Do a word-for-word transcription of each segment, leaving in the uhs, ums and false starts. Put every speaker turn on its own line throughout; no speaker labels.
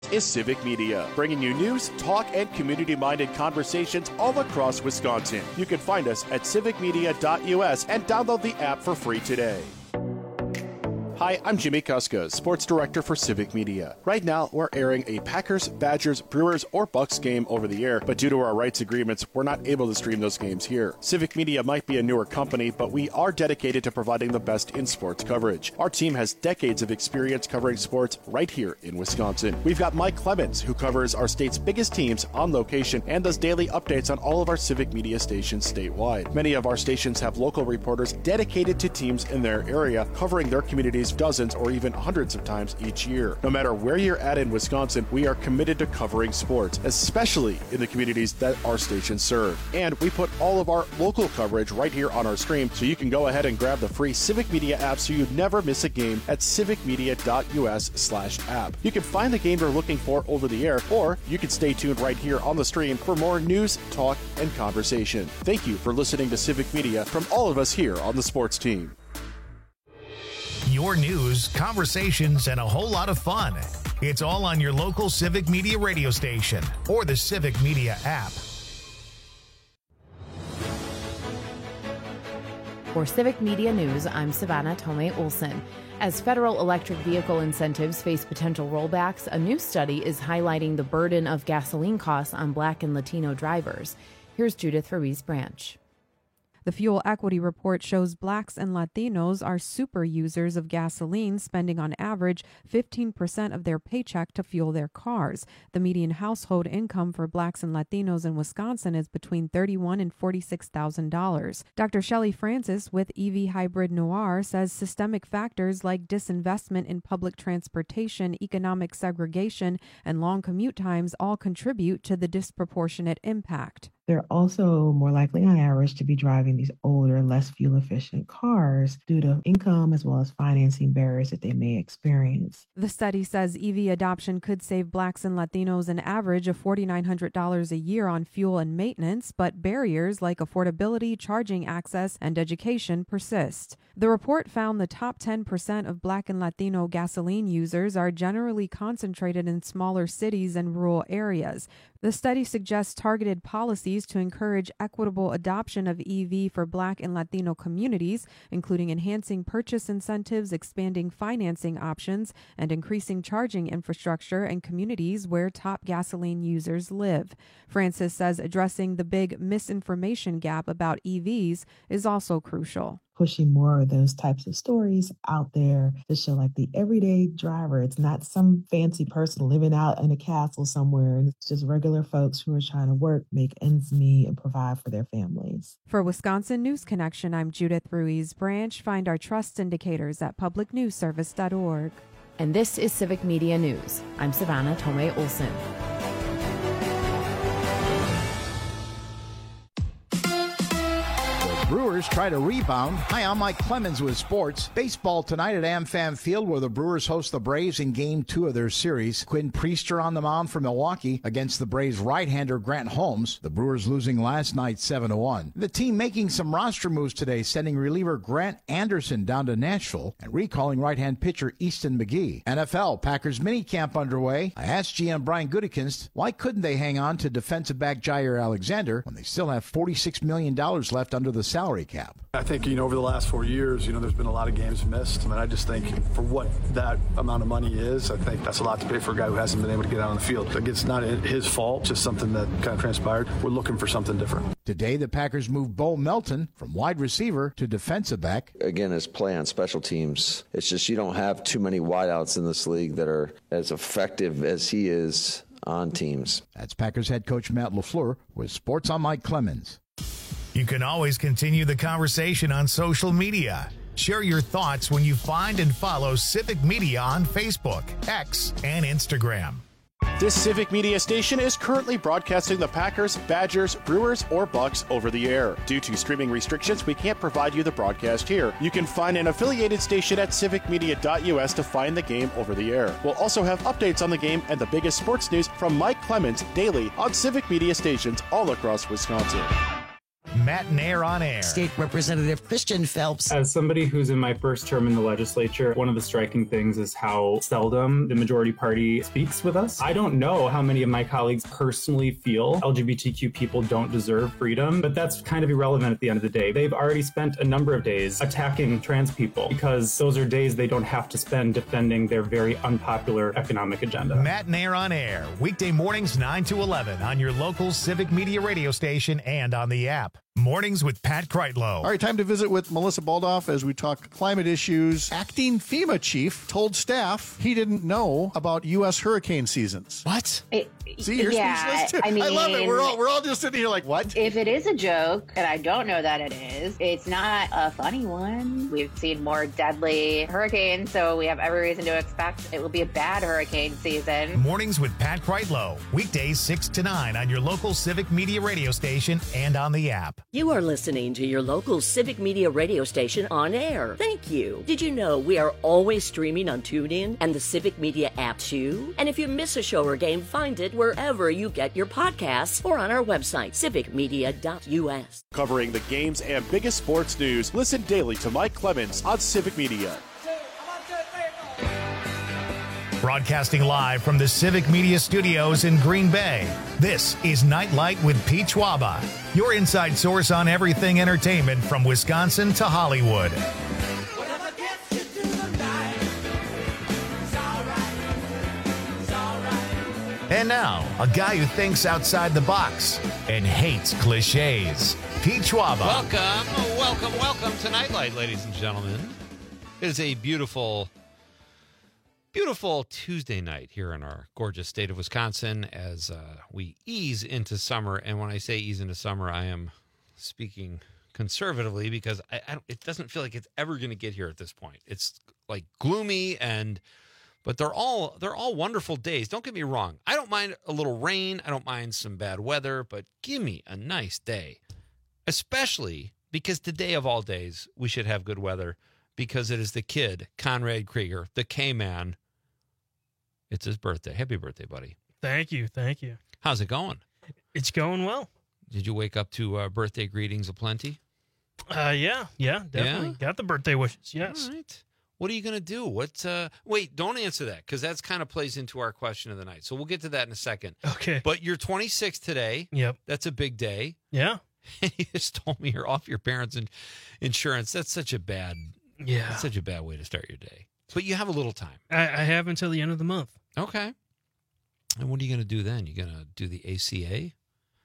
Is Civic Media, bringing you news, talk, and community-minded conversations all across Wisconsin. You can find us at civic media dot U S and download the app for free today. Hi, I'm Jimmy Kuska, Sports Director for Civic Media. Right now, we're airing a Packers, Badgers, Brewers, or Bucks game over the air, but due to our rights agreements, we're not able to stream those games here. Civic Media might be a newer company, but we are dedicated to providing the best in sports coverage. Our team has decades of experience covering sports right here in Wisconsin. We've got Mike Clemens, who covers our state's biggest teams on location and does daily updates on all of our Civic Media stations statewide. Many of our stations have local reporters dedicated to teams in their area, covering their communities dozens or even hundreds of times each year. No matter where you're at in Wisconsin, we are committed to covering sports, especially in the communities that our stations serve. And we put all of our local coverage right here on our stream, so you can go ahead and grab the free Civic Media app so you never miss a game at civic media dot U S slash app. You can find the game you're looking for over the air, or you can stay tuned right here on the stream for more news, talk, and conversation. Thank you for listening to Civic Media from all of us here on the sports team.
Your news, conversations, and a whole lot of fun. It's all on your local Civic Media radio station or the Civic Media app.
For Civic Media News, I'm Savannah Tomei Olson. As federal electric vehicle incentives face potential rollbacks, a new study is highlighting the burden of gasoline costs on Black and Latino drivers. Here's Judith Ruiz Branch.
The Fuel Equity Report shows Blacks and Latinos are super users of gasoline, spending on average fifteen percent of their paycheck to fuel their cars. The median household income for Blacks and Latinos in Wisconsin is between thirty-one thousand dollars and forty-six thousand dollars. Doctor Shelley Francis with E V Hybrid Noir says systemic factors like disinvestment in public transportation, economic segregation, and long commute times all contribute to the disproportionate impact.
They're also more likely on average to be driving these older, less fuel-efficient cars due to income as well as financing barriers that they may experience.
The study says E V adoption could save Blacks and Latinos an average of four thousand nine hundred dollars a year on fuel and maintenance, but barriers like affordability, charging access, and education persist. The report found the top ten percent of Black and Latino gasoline users are generally concentrated in smaller cities and rural areas. The study suggests targeted policies to encourage equitable adoption of E V for Black and Latino communities, including enhancing purchase incentives, expanding financing options, and increasing charging infrastructure in communities where top gasoline users live. Francis says addressing the big misinformation gap about E Vs is also crucial.
Pushing more of those types of stories out there to show like the everyday driver. It's not some fancy person living out in a castle somewhere. And it's just regular folks who are trying to work, make ends meet, and provide for their families.
For Wisconsin News Connection, I'm Judith Ruiz Branch. Find our trust indicators at public news service dot org.
And this is Civic Media News. I'm Savannah Tomei Olson.
Brewers try to rebound. Hi, I'm Mike Clemens with sports. Baseball tonight at AmFam Field, where the Brewers host the Braves in Game two of their series. Quinn Priester on the mound for Milwaukee against the Braves right-hander Grant Holmes. The Brewers losing last night seven to one. The team making some roster moves today, sending reliever Grant Anderson down to Nashville and recalling right-hand pitcher Easton McGee. N F L Packers minicamp underway. I asked G M Brian Gutekunst why couldn't they hang on to defensive back Jair Alexander when they still have forty-six million dollars left under the salary cap.
I think, you know, over the last four years, you know, there's been a lot of games missed. I mean, I just think for what that amount of money is, I think that's a lot to pay for a guy who hasn't been able to get out on the field. Like, it's not his fault, just something that kind of transpired. We're looking for something different.
Today, the Packers moved Bo Melton from wide receiver to defensive back.
Again, his play on special teams, it's just you don't have too many wideouts in this league that are as effective as he is on teams.
That's Packers head coach Matt LaFleur with Sports on Mike Clemens.
You can always continue the conversation on social media. Share your thoughts when you find and follow Civic Media on Facebook, X, and Instagram.
This Civic Media station is currently broadcasting the Packers, Badgers, Brewers, or Bucks over the air. Due to streaming restrictions, we can't provide you the broadcast here. You can find an affiliated station at civic media dot U S to find the game over the air. We'll also have updates on the game and the biggest sports news from Mike Clemens daily on Civic Media stations all across Wisconsin.
Matt and Air on Air.
State Representative Christian Phelps.
As somebody who's in my first term in the legislature, one of the striking things is how seldom the majority party speaks with us. I don't know how many of my colleagues personally feel L G B T Q people don't deserve freedom, but that's kind of irrelevant at the end of the day. They've already spent a number of days attacking trans people because those are days they don't have to spend defending their very unpopular economic agenda.
Matt and Air on Air, weekday mornings nine to eleven on your local Civic Media radio station and on the app. Mornings with Pat Kreitlow.
All right, time to visit with Melissa Baldoff as we talk climate issues. Acting FEMA chief told staff he didn't know about U S hurricane seasons.
What?
It, See, you're
yeah,
speechless too.
I mean,
I love it. We're all we're all just sitting here like, what?
If it is a joke, and I don't know that it is, it's not a funny one. We've seen more deadly hurricanes, so we have every reason to expect it will be a bad hurricane season.
Mornings with Pat Kreitlow, weekdays six to nine on your local Civic Media radio station and on the app.
You are listening to your local Civic Media radio station on air. Thank you. Did you know we are always streaming on TuneIn and the Civic Media app too? And if you miss a show or game, find it wherever you get your podcasts or on our website, civic media dot u s.
Covering the games and biggest sports news, listen daily to Mike Clemens on Civic Media.
Broadcasting live from the Civic Media Studios in Green Bay, this is Nightlight with Pete Schwaba, your inside source on everything entertainment from Wisconsin to Hollywood. And now, a guy who thinks outside the box and hates cliches, Pete Schwaba.
Welcome, welcome, welcome to Nightlight, ladies and gentlemen. It is a beautiful, beautiful Tuesday night here in our gorgeous state of Wisconsin as uh, we ease into summer. And when I say ease into summer, I am speaking conservatively because I, I don't, it doesn't feel like it's ever going to get here at this point. It's like gloomy and... But they're all they're all wonderful days. Don't get me wrong. I don't mind a little rain. I don't mind some bad weather. But give me a nice day, especially because today of all days, we should have good weather because it is the kid, Conrad Krieger, the K-Man. It's his birthday. Happy birthday, buddy.
Thank you. Thank you.
How's it going?
It's going well.
Did you wake up to uh, birthday greetings aplenty?
Uh, yeah. Yeah, definitely.
Yeah?
Got the birthday wishes. Yes.
All right. What are you going to do? What? Uh, wait, don't answer that because that's kind of plays into our question of the night. So we'll get to that in a second.
Okay.
But you're twenty-six today.
Yep.
That's a big day.
Yeah.
And you just told me you're off your parents' in- insurance. That's such a bad.
Yeah.
That's such a bad way to start your day. But you have a little time.
I, I have until the end of the month.
Okay. And what are you going to do then? You going to do the A C A?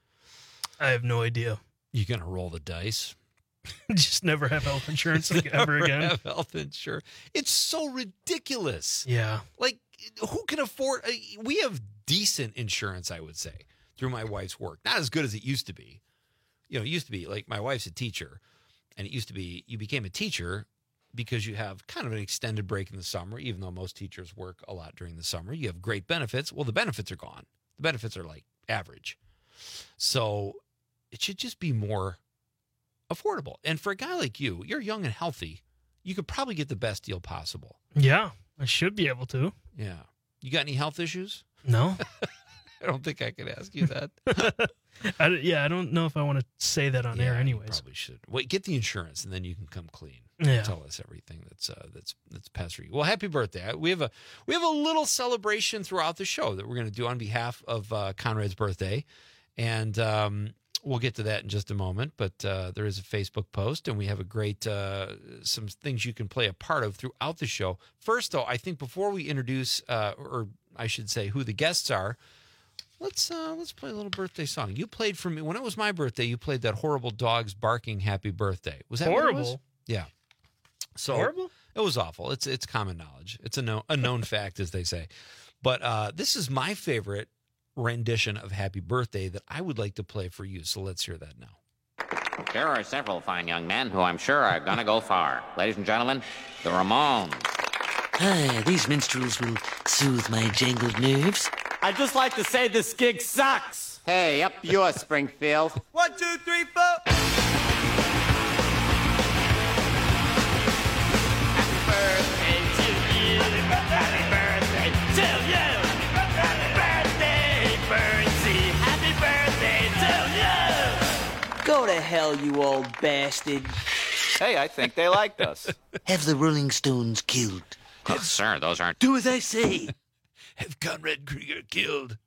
I have no idea.
You going to roll the dice?
Just never have health insurance like ever again.
Have health insurance. It's so ridiculous.
Yeah.
Like, who can afford? Uh, we have decent insurance, I would say, through my wife's work. Not as good as it used to be. You know, it used to be like my wife's a teacher, and it used to be you became a teacher because you have kind of an extended break in the summer, even though most teachers work a lot during the summer. You have great benefits. Well, the benefits are gone. The benefits are like average. So it should just be more affordable. And for a guy like you, you're young and healthy, you could probably get the best deal possible.
Yeah, I should be able to.
Yeah. You got any health issues?
No.
I don't think I could ask you that.
I, yeah, I don't know if I want to say that on
yeah,
air anyways.
You probably should. Wait, get the insurance and then you can come clean.
Yeah.
Tell us everything that's uh, that's that's past for you. Well, happy birthday. We have a we have a little celebration throughout the show that we're going to do on behalf of uh, Conrad's birthday. And um we'll get to that in just a moment, but uh, there is a Facebook post, and we have a great uh, some things you can play a part of throughout the show. First, though, I think before we introduce, uh, or I should say, who the guests are, let's uh, let's play a little birthday song. You played for me when it was my birthday. You played that horrible dogs barking "Happy Birthday." Was that
horrible?
What it was? Yeah. So
horrible.
It was awful. It's it's common knowledge. It's a known a known fact, as they say. But uh, this is my favorite rendition of Happy Birthday that I would like to play for you. So let's hear that now.
There are several fine young men who I'm sure are going to go far. Ladies and gentlemen, the Ramones.
Hi, these minstrels will soothe my jangled nerves.
I'd just like to say this gig sucks.
Hey, up yours, Springfield.
One, two, three, four. Happy birthday to you. Happy birthday to you.
Go
to hell, you old bastard.
Hey, I think they liked us.
Have the Rolling Stones killed.
Yes, sir, those aren't...
Do as I say.
Have Conrad Krieger killed.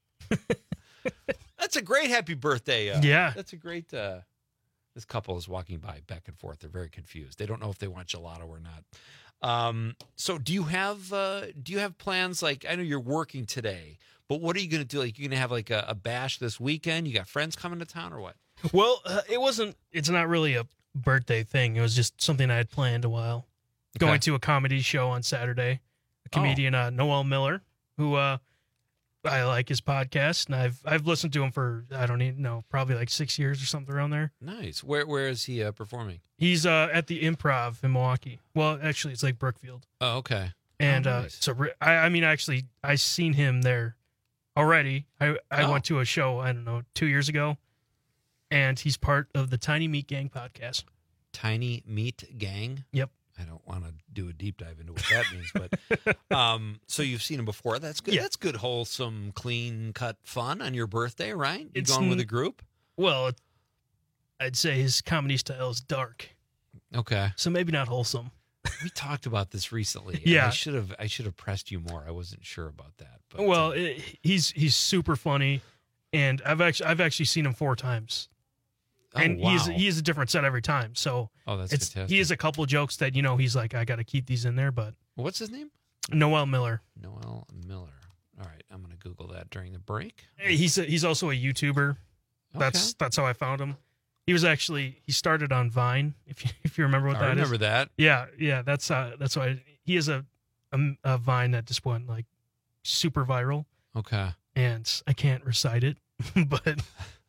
That's a great happy birthday. Uh,
Yeah.
That's a great... Uh, this couple is walking by back and forth. They're very confused. They don't know if they want gelato or not. Um, so do you have uh, do you have plans? Like, I know you're working today, but what are you going to do? Like, you're going to have like a, a bash this weekend? You got friends coming to town or what?
Well, uh, it wasn't, it's not really a birthday thing. It was just something I had planned a while.
Okay.
Going to a comedy show on Saturday. A comedian, uh, Noel Miller, who uh, I like his podcast, and I've I've listened to him for, I don't even know, probably like six years or something around there.
Nice. Where Where is he uh, performing?
He's uh, at the Improv in Milwaukee. Well, actually, it's like Brookfield.
Oh, okay.
And
Oh,
uh,
nice.
so re- I, I mean, actually, I seen him there already. I I
Oh.
went to a show, I don't know, two years ago, and he's part of the Tiny Meat Gang podcast.
Tiny Meat Gang?
Yep.
I don't want to do a deep dive into what that means, but um, so you've seen him before. That's good.
Yeah.
That's good, wholesome, clean cut fun on your birthday, right? You
It's
going with a
n-
group?
Well, it, I'd say his comedy style is dark,
Okay.
so maybe not wholesome.
We talked about this recently. and
Yeah.
I should have. I should have pressed you more. I wasn't sure about that. But
Well, it, he's he's super funny, and I've actually I've actually seen him four times,
Oh,
and he's
wow.
he is a different set every time. So
Oh, that's
it's
fantastic.
he has a couple jokes that you know he's like, I got to keep these in there, but
What's his name?
Noel Miller.
Noel Miller. All right, I'm going to Google that during the break.
He's a, he's also a YouTuber. That's that's how I found him. He was actually he started on Vine. If you if you remember what
I
that is.
remember that.
Yeah, yeah. That's uh that's why he is a, a a Vine that just went like super viral,
Okay.
and I can't recite it, but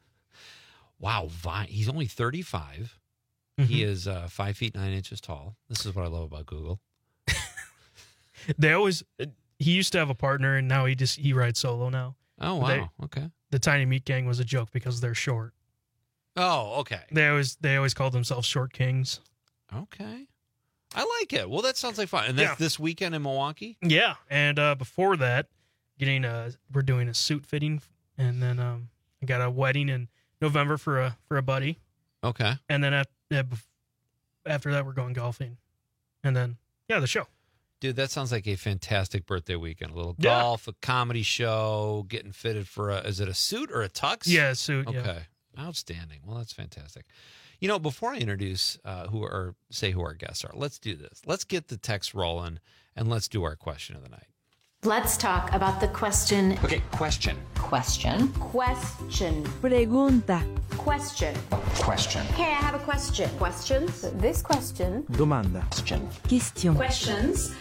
Wow, Vine. He's only thirty-five. He is uh, five feet nine inches tall. This is what I love about Google.
they always he used to have a partner, and now he just he rides solo now.
Oh
But
wow.
they-
okay.
The Tiny Meat Gang was a joke because they're short.
Oh, okay.
They always they always called themselves Short Kings.
Okay. I like it. Well, that sounds like fun. And that's
Yeah.
this weekend in Milwaukee?
Yeah, and uh, before that, getting a we're doing a suit fitting, and then um, I got a wedding in November for a for a buddy,
Okay.
and then at, at, after that we're going golfing, and then yeah, the show.
Dude, that sounds like a fantastic birthday weekend. A little
Yeah.
golf, a comedy show, getting fitted for a, is it a suit or a tux?
Yeah, suit.
Okay.
Yeah.
Outstanding. Well, that's fantastic. You know, before I introduce uh, who or say who our guests are, let's do this. Let's get the text rolling and let's do our question of the night.
Let's talk about the question.
Okay, question.
Question. Question.
Pregunta.
Question.
Question.
Hey, I have a question. Questions? This question.
Domanda. Question.
Question.
Questions.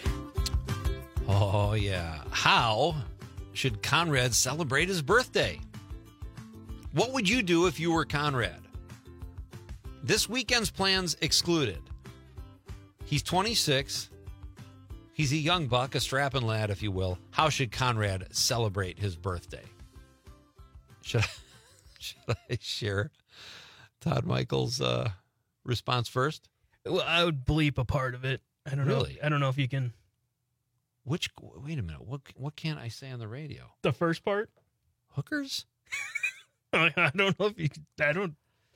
Oh, yeah. How should Conrad celebrate his birthday? What would you do if you were Conrad? This weekend's plans excluded. He's twenty-six. He's a young buck, a strapping lad, if you will. How should Conrad celebrate his birthday? Should I, should I share Todd Michael's uh, response first?
Well, I would bleep a part of it. I don't
Really?
know. I don't know if you can.
Which? Wait a minute. What? What can't I say on the radio?
The first part.
Hookers?
I I don't know if you. I don't.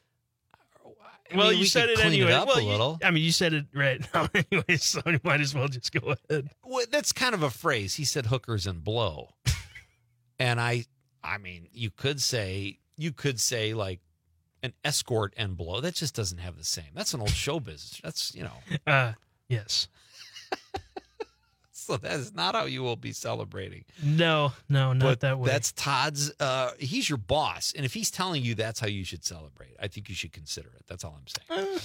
I
well,
mean,
you
we
said
could
it
clean it
anyway.
up
well,
a
you-
little.
I mean, you said it right now anyway, so you might as well just go ahead.
Well, that's kind of a phrase. He said hookers and blow. And I I mean, you could say you could say like an escort and blow. That just doesn't have the same. That's an old show business. That's, you know.
Uh, yes.
So that is not how you will be celebrating.
No, no, not
But
that way.
that's Todd's uh he's your boss. And if he's telling you that's how you should celebrate, I think you should consider it. That's all I'm saying.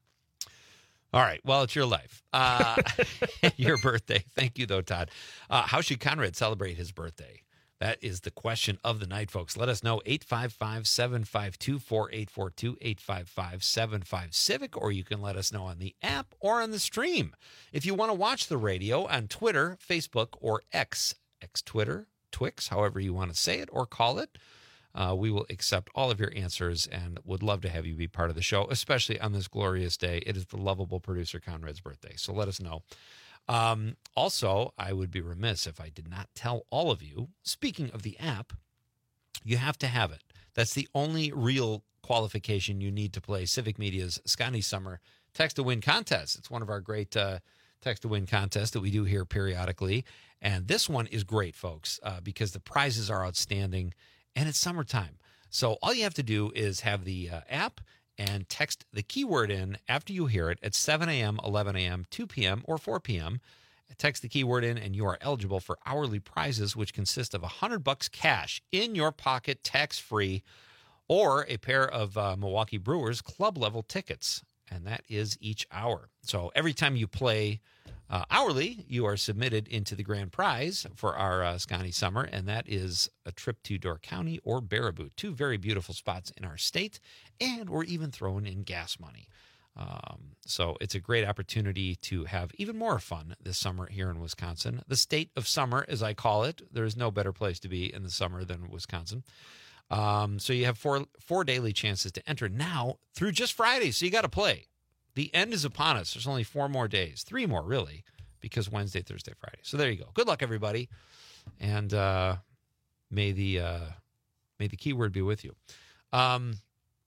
All right. Well, it's your life. Uh, your birthday. Thank you, though, Todd. Uh, how should Conrad celebrate his birthday? That is the question of the night, folks. Let us know. eight five five, seven five two, four eight four two, eight five five, seven five, Civic, or you can let us know on the app or on the stream. If you want to watch the radio on Twitter, Facebook, or X, X-Twitter, Twix, however you want to say it or call it, Uh, we will accept all of your answers and would love to have you be part of the show, especially on this glorious day. It is the lovable producer Conrad's birthday, so let us know. Um, also, I would be remiss if I did not tell all of you, speaking of the app, you have to have it. That's the only real qualification you need to play Civic Media's Scotty Summer Text to Win contest. It's one of our great uh, Text to Win contests that we do here periodically. And this one is great, folks, uh, because the prizes are outstanding and it's summertime. So all you have to do is have the uh, app and text the keyword in after you hear it at seven a.m., eleven a.m., two p.m., or four p.m. Text the keyword in and you are eligible for hourly prizes, which consist of one hundred bucks cash in your pocket, tax-free, or a pair of uh, Milwaukee Brewers club-level tickets, and that is each hour. So every time you play uh, hourly, you are submitted into the grand prize for our uh, Scotty Summer, and that is a trip to Door County or Baraboo, two very beautiful spots in our state, and we're even throwing in gas money. Um, so it's a great opportunity to have even more fun this summer here in Wisconsin. The state of summer, as I call it. There is no better place to be in the summer than Wisconsin. Um, so you have four four daily chances to enter now through just Friday. So you got to play. The end is upon us. There's only four more days, three more really, because Wednesday, Thursday, Friday. So there you go. Good luck, everybody, and uh, may the uh, may the keyword be with you. Um,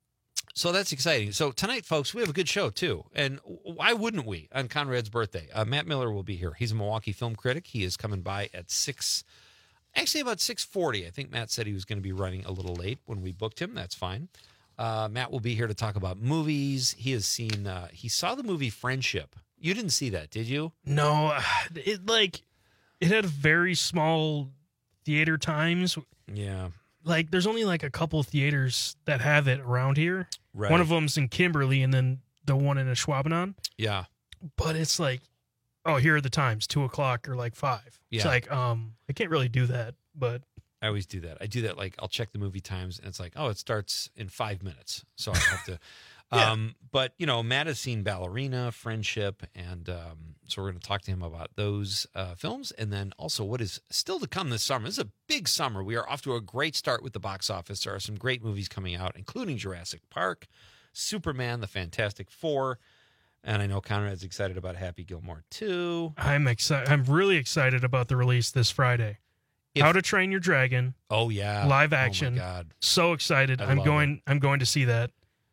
So that's exciting. So tonight, folks, we have a good show, too. And why wouldn't we on Conrad's birthday? Uh, Matt Miller will be here. He's a Milwaukee film critic. He is coming by at six, actually about six forty. I think Matt said he was going to be running a little late when we booked him. That's fine. Uh, Matt will be here to talk about movies. He has seen, uh, he saw the movie Friendship. You didn't see that, did you?
No, it like, it had very small theater times.
Yeah.
Like, there's only like a couple theaters that have it around here.
Right.
One of them's in Kimberly, and then the one in Ashwaubenon.
Yeah.
But it's like, oh, here are the times, two o'clock or like five.
Yeah.
It's like, um, I can't really do that, but
I always do that. I do that. Like, I'll check the movie times, and it's like, oh, it starts in five minutes, so I have to.
Yeah.
Um, but you know, Matt has seen Ballerina, Friendship, and um, so we're going to talk to him about those uh, films, and then also what is still to come this summer. This is a big summer. We are off to a great start with the box office. There are some great movies coming out, including Jurassic Park, Superman, The Fantastic Four, and I know Conrad's excited about Happy Gilmore too.
I'm excited. I'm really excited about the release this Friday.
If-
How to Train Your Dragon.
Oh yeah,
live
Oh, my
action.
God.
So excited!
I
I'm
love
going. I'm going to see that.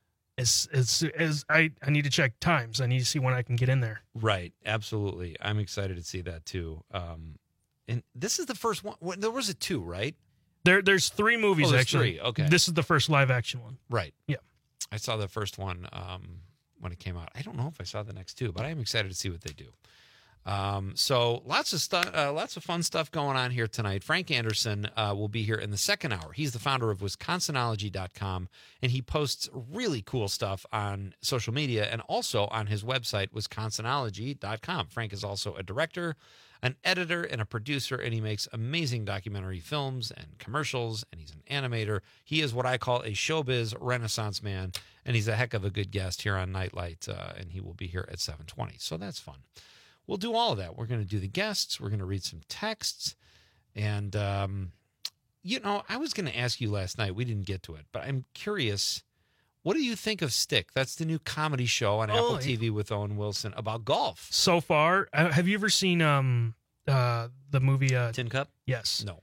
As as as I I need to check times. I need to see when I can get in there.
Right, absolutely. I'm excited to see that too. Um, and this is the first one. Well, there was a two, right?
There there's three movies
Oh, there's
actually.
three, okay.
This is the first live action one.
Right.
Yeah.
I saw the first one um, when it came out. I don't know if I saw the next two, but I am excited to see what they do. Um, so lots of stuff, uh, lots of fun stuff going on here tonight. Frank Anderson uh, will be here in the second hour. He's the founder of Wisconsinology dot com, and he posts really cool stuff on social media and also on his website, Wisconsinology dot com. Frank is also a director, an editor, and a producer, and he makes amazing documentary films and commercials, and he's an animator. He is what I call a showbiz renaissance man, and he's a heck of a good guest here on Nightlight, uh, and he will be here at seven twenty. So that's fun. We'll do all of that. We're going to do the guests. We're going to read some texts. And, um, you know, I was going to ask you last night. We didn't get to it, but I'm curious. What do you think of Stick? That's the new comedy show on
Oh,
Apple
yeah.
T V with Owen Wilson about golf.
So far, uh, have you ever seen um uh the movie uh,
Tin Cup?
Yes.
No.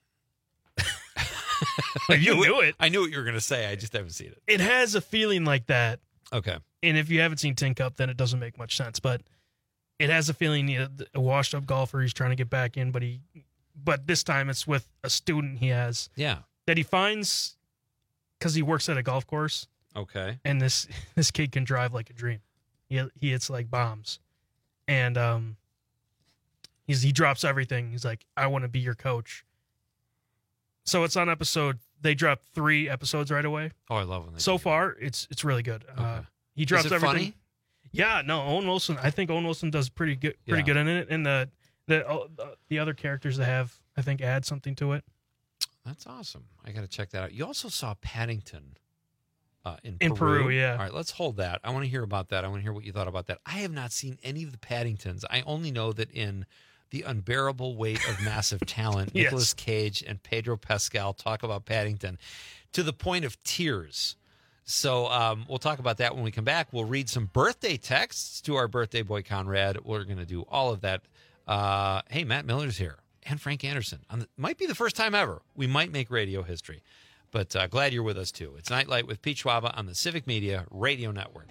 You knew it.
I knew what you were going to say. I just haven't seen it.
It has a feeling like that.
Okay.
And if you haven't seen Tin Cup, then it doesn't make much sense. But it has a feeling, you know, a washed up golfer. He's trying to get back in, but he, but this time it's with a student he has.
Yeah.
That he finds because he works at a golf course.
Okay.
And this this kid can drive like a dream. He he hits like bombs, and um. He's he drops everything. He's like, I want to be your coach. So it's on episode. They dropped three episodes right away.
Oh, I love when they
So
do
far, it's it's really good. Uh,
Okay.
he drops
Is it
everything.
funny?
Yeah, no, Owen Wilson. I think Owen Wilson does pretty good, pretty
Yeah.
good in it, and the the oh, the- the other characters that have, I think, add something to it.
That's awesome. I got to check that out. You also saw Paddington uh, in,
In Peru, yeah.
All right, let's hold that. I want to hear about that. I want to hear what you thought about that. I have not seen any of the Paddingtons. I only know that in The Unbearable Weight of Massive Talent,
Yes.
Nicolas Cage and Pedro Pascal talk about Paddington to the point of tears. So um, we'll talk about that when we come back. We'll read some birthday texts to our birthday boy, Conrad. We're going to do all of that. Uh, hey, Matt Miller's here and Frank Anderson. On the, might be the first time ever. We might make radio history. But uh, glad you're with us, too. It's Nightlight with Pete Schwaba on the Civic Media Radio Network.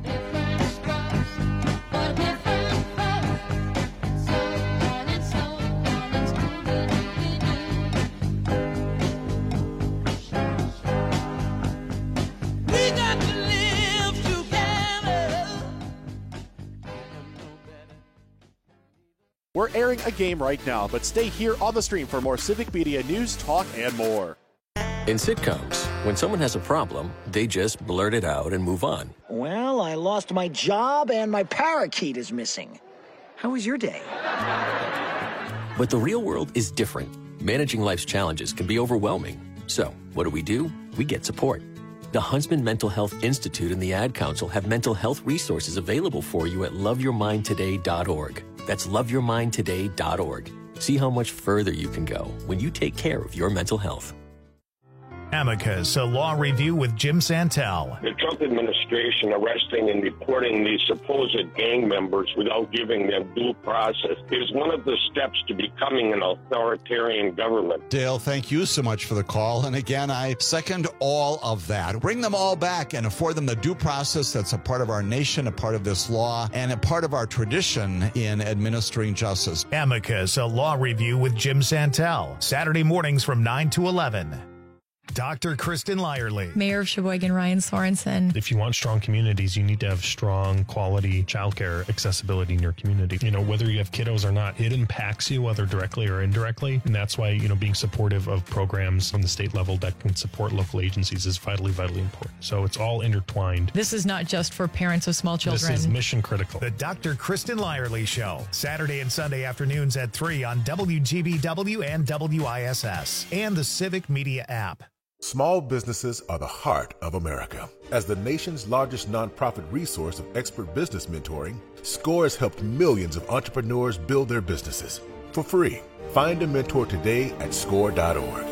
We're airing a game right now, but stay here on the stream for more Civic Media news, talk, and more.
In sitcoms, when someone has a problem, they just blurt it out and move on.
Well, I lost my job and my parakeet is missing. How was your day?
But the real world is different. Managing life's challenges can be overwhelming. So, what do we do? We get support. The Huntsman Mental Health Institute and the Ad Council have mental health resources available for you at love your mind today dot org. That's love your mind today dot org. See how much further you can go when you take care of your mental health.
Amicus, a law review with Jim Santel.
The Trump administration arresting and deporting these supposed gang members without giving them due process is one of the steps to becoming an authoritarian government.
Dale, thank you so much for the call. And again, I second all of that. Bring them all back and afford them the due process that's a part of our nation, a part of this law, and a part of our tradition in administering justice.
Amicus, a law review with Jim Santel. Saturday mornings from nine to eleven. Doctor Kristen Lyerly.
Mayor of Sheboygan, Ryan Sorensen.
If you want strong communities, you need to have strong quality childcare accessibility in your community. You know, whether you have kiddos or not, it impacts you, whether directly or indirectly. And that's why, you know, being supportive of programs on the state level that can support local agencies is vitally, vitally important. So it's all intertwined.
This is not just for parents of small children.
This is mission critical.
The Doctor Kristen Lyerly Show. Saturday and Sunday afternoons at three on W G B W and W I S S and the Civic Media app.
Small businesses are the heart of America. As the nation's largest nonprofit resource of expert business mentoring, SCORE has helped millions of entrepreneurs build their businesses for free. Find a mentor today at score dot org.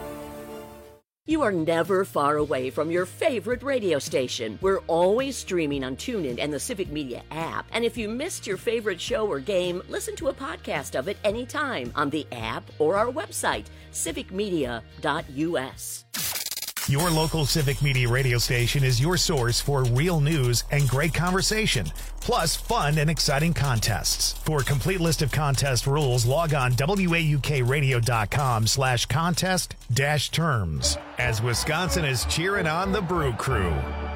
You are never far away from your favorite radio station. We're always streaming on TuneIn and the Civic Media app. And if you missed your favorite show or game, listen to a podcast of it anytime on the app or our website, civic media dot u s.
Your local Civic Media radio station is your source for real news and great conversation, plus fun and exciting contests. For a complete list of contest rules, log on W A U K radio dot com slash contest dash terms as Wisconsin is cheering on the Brew Crew.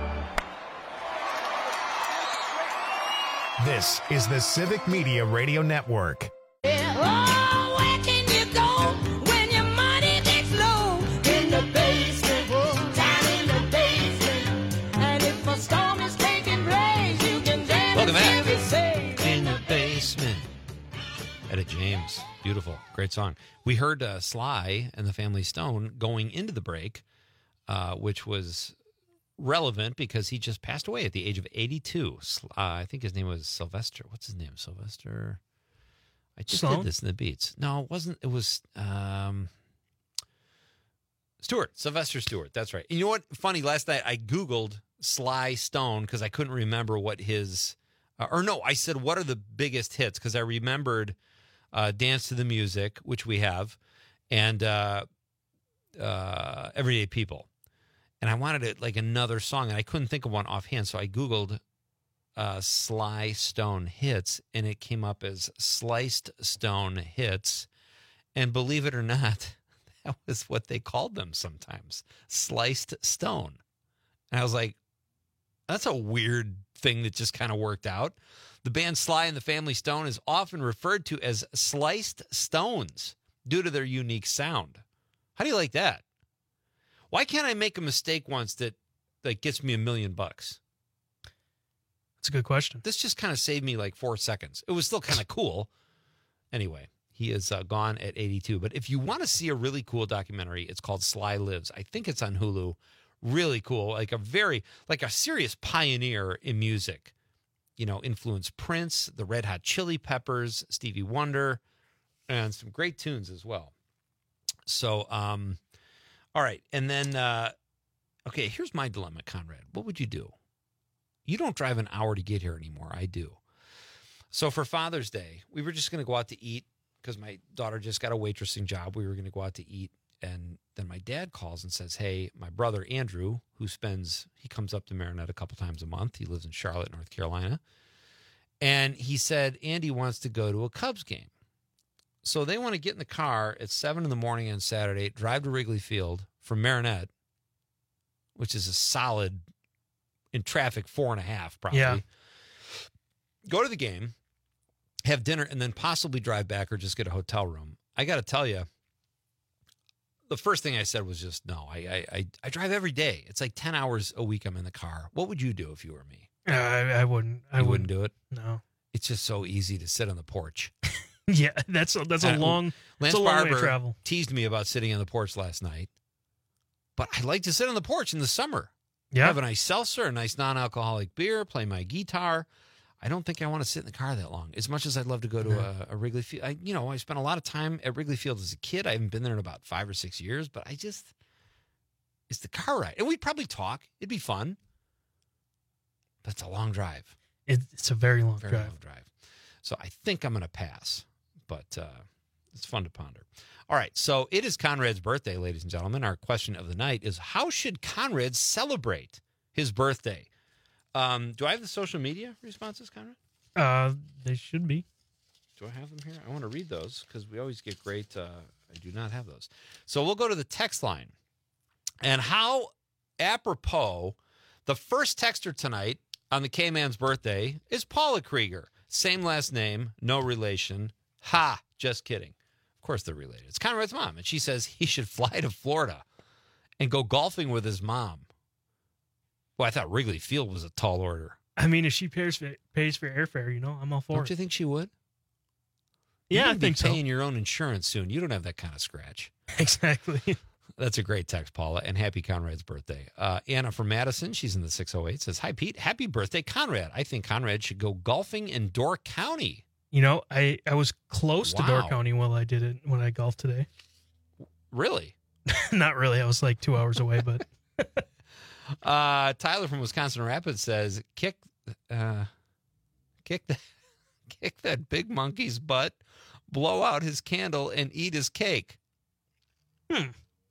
This is the Civic Media Radio Network.
Oh, where can you go when your money gets low? In the basement, down in the basement. And if a storm is taking place, you can dance.
Welcome back. In the basement. Etta James. Beautiful. Great song. We heard uh, Sly and the Family Stone going into the break, uh, which was relevant because he just passed away at the age of eighty-two. Uh, I think his name was Sylvester. What's his name? Sylvester. I just
Stone?
did this in the beats. No, it wasn't. It was um, Stewart. Sylvester Stewart. That's right. And you know what? Funny. Last night I Googled Sly Stone because I couldn't remember what his, uh, or no, I said, what are the biggest hits? Because I remembered uh, Dance to the Music, which we have, and uh, uh, Everyday People. And I wanted it like another song, and I couldn't think of one offhand, so I Googled uh, Sly Stone hits, and it came up as Sliced Stone hits. And believe it or not, that was what they called them sometimes, Sliced Stone. And I was like, that's a weird thing that just kind of worked out. The band Sly and the Family Stone is often referred to as Sliced Stones due to their unique sound. How do you like that? Why can't I make a mistake once that, that gets me a million bucks?
That's a good question.
This just kind of saved me like four seconds. It was still kind of cool. Anyway, he is uh, gone at eighty-two. But if you want to see a really cool documentary, it's called Sly Lives. I think it's on Hulu. Really cool. Like a very, like a serious pioneer in music. You know, influenced Prince, the Red Hot Chili Peppers, Stevie Wonder, and some great tunes as well. So, um... all right, and then, uh, okay, here's my dilemma, Conrad. What would you do? You don't drive an hour to get here anymore. I do. So for Father's Day, we were just going to go out to eat because my daughter just got a waitressing job. We were going to go out to eat And then my dad calls and says, hey, my brother Andrew, who spends, he comes up to Marinette a couple times a month. He lives in Charlotte, North Carolina. And he said, Andy wants to go to a Cubs game. So they want to get in the car at seven in the morning on Saturday, drive to Wrigley Field from Marinette, which is a solid, in traffic, four and a half probably.
Yeah.
Go to the game, have dinner, and then possibly drive back or just get a hotel room. I got to tell you, the first thing I said was just, no, I, I I I drive every day. It's like ten hours a week I'm in the car. What would you do if you were me?
Uh, I, I wouldn't. I
you
wouldn't.
wouldn't do it?
No.
It's just so easy to sit on the porch.
Yeah, that's a, that's a
Uh,
long,
Lance
it's a long way
Barber
to travel.
teased me about sitting on the porch last night. But I like to sit on the porch in the summer.
Yeah.
Have a nice seltzer, a nice non-alcoholic beer, play my guitar. I don't think I want to sit in the car that long. As much as I'd love to go to a, a Wrigley Field. I, you know, I spent a lot of time at Wrigley Field as a kid. I haven't been there in about five or six years, but I just, it's the car ride. And we'd probably talk. It'd be fun. But it's a long drive.
It, it's a very long
Very
drive.
long drive. So I think I'm going to pass, but uh, it's fun to ponder. All right, so it is Conrad's birthday, ladies and gentlemen. Our question of the night is, how should Conrad celebrate his birthday? Um, do I have the social media responses, Conrad?
Uh, they should be.
Do I have them here? I want to read those because we always get great. Uh, I do not have those. So we'll go to the text line. And how apropos, the first texter tonight on the K-Man's birthday is Paula Krieger. Same last name, no relation. Ha, just kidding. Of course they're related. It's Conrad's mom, and she says he should fly to Florida and go golfing with his mom. Well, I thought Wrigley Field was a tall order.
I mean, if she pays for, pays for airfare, you know, I'm all for
Don't
it.
you think she would?
Yeah,
You're
I
gonna be
think so.
paying your own insurance soon. You don't have that kind of scratch.
Exactly.
That's a great text, Paula, and happy Conrad's birthday. Uh, Anna from Madison, she's in the six oh eight, says, hi, Pete. Happy birthday, Conrad. I think Conrad should go golfing in Door County.
You know, I, I was close
Wow.
to Door County while I did it, when I golfed today.
Really?
Not really. I was like two hours away, but
Uh, Tyler from Wisconsin Rapids says, kick, uh, kick, the, kick that big monkey's butt, blow out his candle, and eat his cake. Hmm.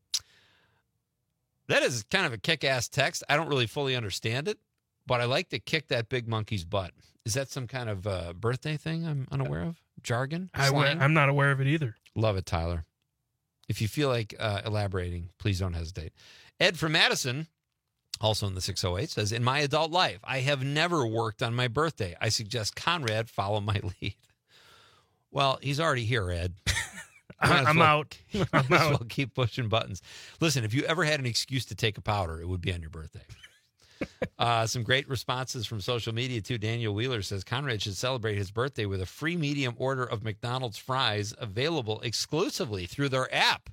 That is kind of a kick-ass text. I don't really fully understand it, but I like to kick that big monkey's butt. Is that some kind of uh, birthday thing I'm unaware of? Jargon?
I,
Slang?
I'm not aware of it either.
Love it, Tyler. If you feel like uh, elaborating, please don't hesitate. Ed from Madison, also in the six oh eight, says, in my adult life, I have never worked on my birthday. I suggest Conrad follow my lead. Well, he's already here, Ed. Might as
I'm
well-
out.
might
I'm
as well
out.
keep pushing buttons. Listen, if you ever had an excuse to take a powder, it would be on your birthday. uh, some great responses from social media, too. Daniel Wheeler says, Conrad should celebrate his birthday with a free medium order of McDonald's fries available exclusively through their app.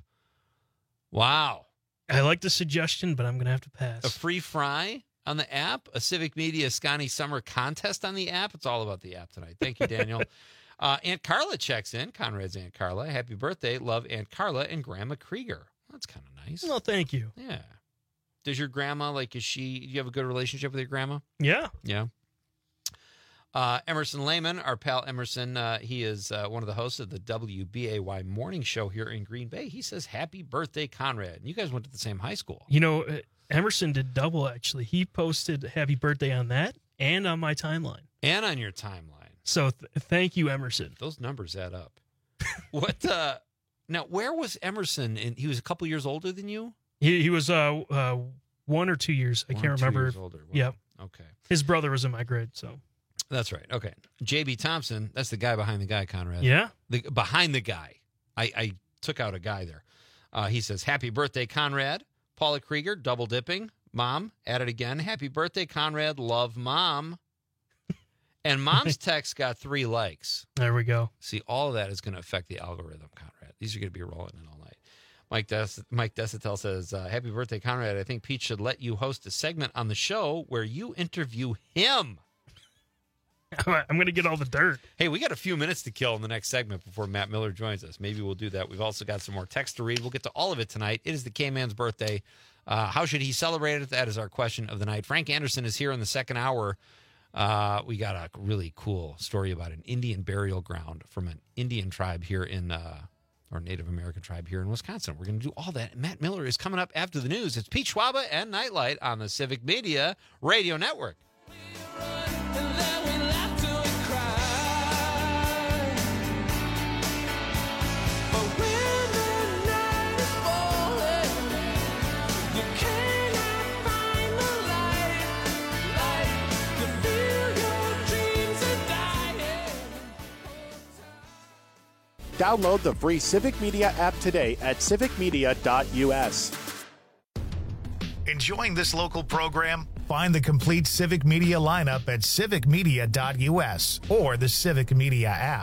Wow.
I like the suggestion, but I'm going to have to pass.
A free fry on the app, a Civic Media Scotty Summer contest on the app. It's all about the app tonight. Thank you, Daniel. uh, Aunt Carla checks in. Conrad's Aunt Carla. Happy birthday. Love Aunt Carla and Grandma Krieger. That's kind of nice.
Well, thank you.
Yeah. Does your grandma, like, is she, do you have a good relationship with your grandma?
Yeah.
Yeah. Uh, Emerson Lehman, our pal Emerson, uh, he is uh, one of the hosts of the W B A Y morning show here in Green Bay. He says, happy birthday, Conrad. And you guys went to the same high school.
You know, uh, Emerson did double, actually. He posted happy birthday on that and on my timeline.
And on your timeline.
So th- thank you, Emerson.
Those numbers add up. What, uh, now, where was Emerson? And he was a couple years older than you?
He, he was uh, uh, one or two years. I
One
can't
or two
remember.
years older. Wow.
Yep.
Okay.
His brother was in my grade, so.
That's right. Okay. J B Thompson, that's the guy behind the guy, Conrad.
Yeah.
The, behind the guy. I, I took out a guy there. Uh, he says, happy birthday, Conrad. Paula Krieger, double dipping. Mom, at it again. Happy birthday, Conrad. Love, Mom. And Mom's text got three likes.
There we go.
See, all of that is going to affect the algorithm, Conrad. These are going to be rolling in all night. Mike Des- Mike Desitel says, uh, happy birthday, Conrad. I think Pete should let you host a segment on the show where you interview him.
I'm going to get all the dirt.
Hey, we got a few minutes to kill in the next segment before Matt Miller joins us. Maybe we'll do that. We've also got some more text to read. We'll get to all of it tonight. It is the K-Man's birthday. Uh, how should he celebrate it? That is our question of the night. Frank Anderson is here in the second hour. Uh, we got a really cool story about an Indian burial ground from an Indian tribe here in uh, or Native American tribe here in Wisconsin. We're going to do all that. Matt Miller is coming up after the news. It's Pete Schwaba and Nightlight on the Civic Media Radio Network.
Download the free Civic Media app today at civic media dot u s.
Enjoying this local program? Find the complete Civic Media lineup at civic media dot u s or the Civic Media app.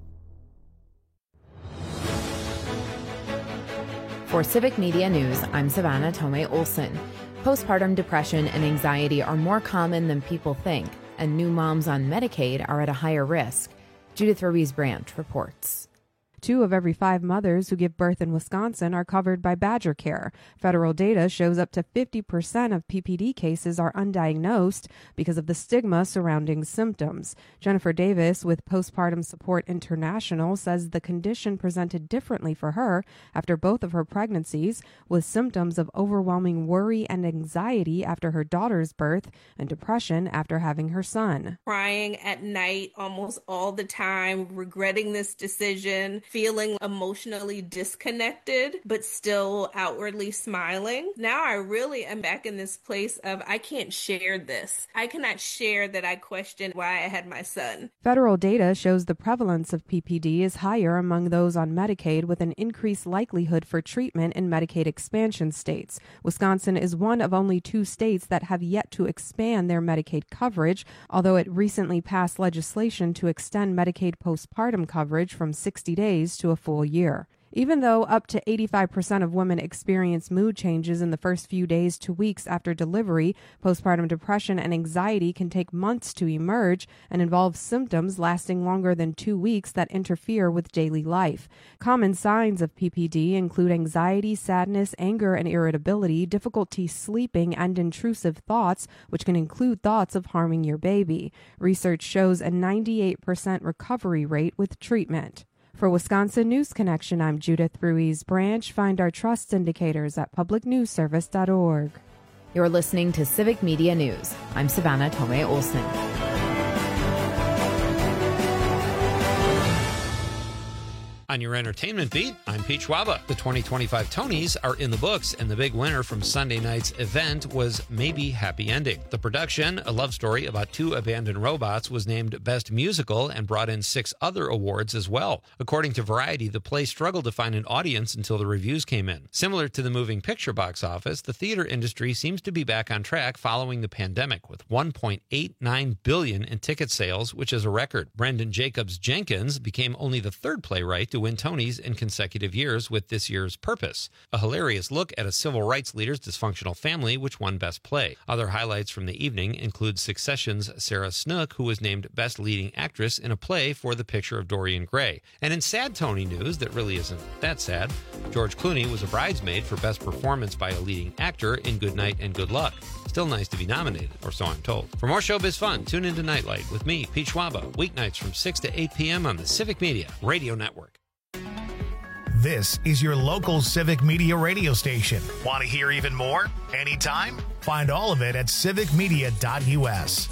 For Civic Media News, I'm Savannah Tomei Olson. Postpartum depression and anxiety are more common than people think, and new moms on Medicaid are at a higher risk. Judith Ruiz Branch reports.
Two of every five mothers who give birth in Wisconsin are covered by Badger Care. Federal data shows up to fifty percent of P P D cases are undiagnosed because of the stigma surrounding symptoms. Jennifer Davis with Postpartum Support International says the condition presented differently for her after both of her pregnancies, with symptoms of overwhelming worry and anxiety after her daughter's birth and depression after having her son.
Crying at night almost all the time, regretting this decision, feeling emotionally disconnected, but still outwardly smiling. Now I really am back in this place of I can't share this. I cannot share that I questioned why I had my son.
Federal data shows the prevalence of P P D is higher among those on Medicaid, with an increased likelihood for treatment in Medicaid expansion states. Wisconsin is one of only two states that have yet to expand their Medicaid coverage, although it recently passed legislation to extend Medicaid postpartum coverage from sixty days to a full year. Even though up to eighty-five percent of women experience mood changes in the first few days to weeks after delivery, postpartum depression and anxiety can take months to emerge and involve symptoms lasting longer than two weeks that interfere with daily life. Common signs of P P D include anxiety, sadness, anger and irritability, difficulty sleeping, and intrusive thoughts, which can include thoughts of harming your baby. Research shows a ninety-eight percent recovery rate with treatment. For Wisconsin News Connection, I'm Judith Ruiz Branch. Find our trust indicators at public news service dot org.
You're listening to Civic Media News. I'm Savannah Tomei Olson.
On your entertainment beat, I'm Pete Schwaba. The twenty twenty-five Tonys are in the books, and the big winner from Sunday night's event was Maybe Happy Ending. The production, a love story about two abandoned robots, was named Best Musical and brought in six other awards as well. According to Variety, the play struggled to find an audience until the reviews came in. Similar to the moving picture box office, the theater industry seems to be back on track following the pandemic, with one point eight nine billion dollars in ticket sales, which is a record. Brendan Jacobs Jenkins became only the third playwright to win Tonys in consecutive years with this year's Purpose, a hilarious look at a civil rights leader's dysfunctional family, which won Best Play. Other highlights from the evening include Succession's Sarah Snook, who was named Best Leading Actress in a play for The Picture of Dorian Gray. And in sad Tony news that really isn't that sad, George Clooney was a bridesmaid for Best Performance by a Leading Actor in Good Night and Good Luck. Still nice to be nominated, or so I'm told. For more showbiz fun, tune into Nightlight with me, Pete Schwaba, weeknights from six to eight p.m. on the Civic Media Radio Network.
This is your local Civic Media radio station. Want to hear even more? Anytime? Find all of it at civic media dot u s.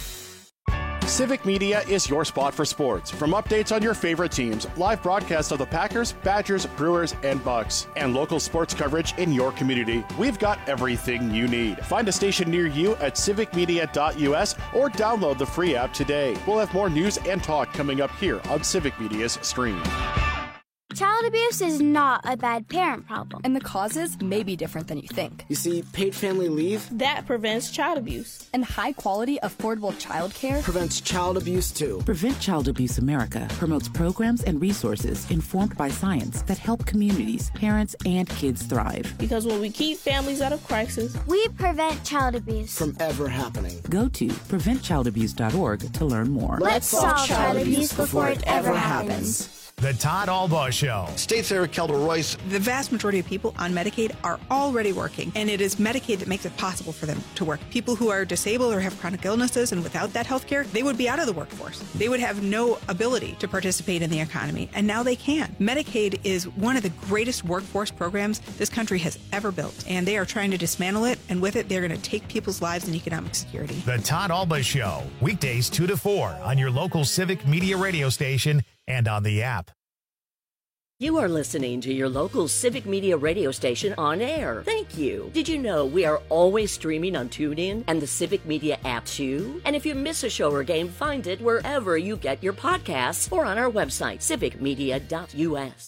Civic Media is your spot for sports. From updates on your favorite teams, live broadcasts of the Packers, Badgers, Brewers, and Bucks, and local sports coverage in your community, we've got everything you need. Find a station near you at civic media dot u s or download the free app today. We'll have more news and talk coming up here on Civic Media's stream.
Child abuse is not a bad parent problem.
And the causes may be different than you think.
You see, paid family leave
that prevents child abuse.
And high-quality, affordable child care
prevents child abuse, too.
Prevent Child Abuse America promotes programs and resources informed by science that help communities, parents, and kids thrive.
Because when we keep families out of crisis,
we prevent child abuse
from ever happening.
Go to prevent child abuse dot org to learn more.
Let's solve child abuse before it ever happens.
The Todd Albaugh Show.
State Senator Kelda Royce.
The vast majority of people on Medicaid are already working, and it is Medicaid that makes it possible for them to work. People who are disabled or have chronic illnesses and without that health care, they would be out of the workforce. They would have no ability to participate in the economy, and now they can. Medicaid is one of the greatest workforce programs this country has ever built, and they are trying to dismantle it, and with it, they're going to take people's lives and economic security.
The Todd Albaugh Show, weekdays two to four on your local Civic Media radio station and on the app.
You are listening to your local Civic Media radio station on air. Thank you. Did you know we are always streaming on TuneIn and the Civic Media app too? And if you miss a show or game, find it wherever you get your podcasts or on our website, civic media dot u s.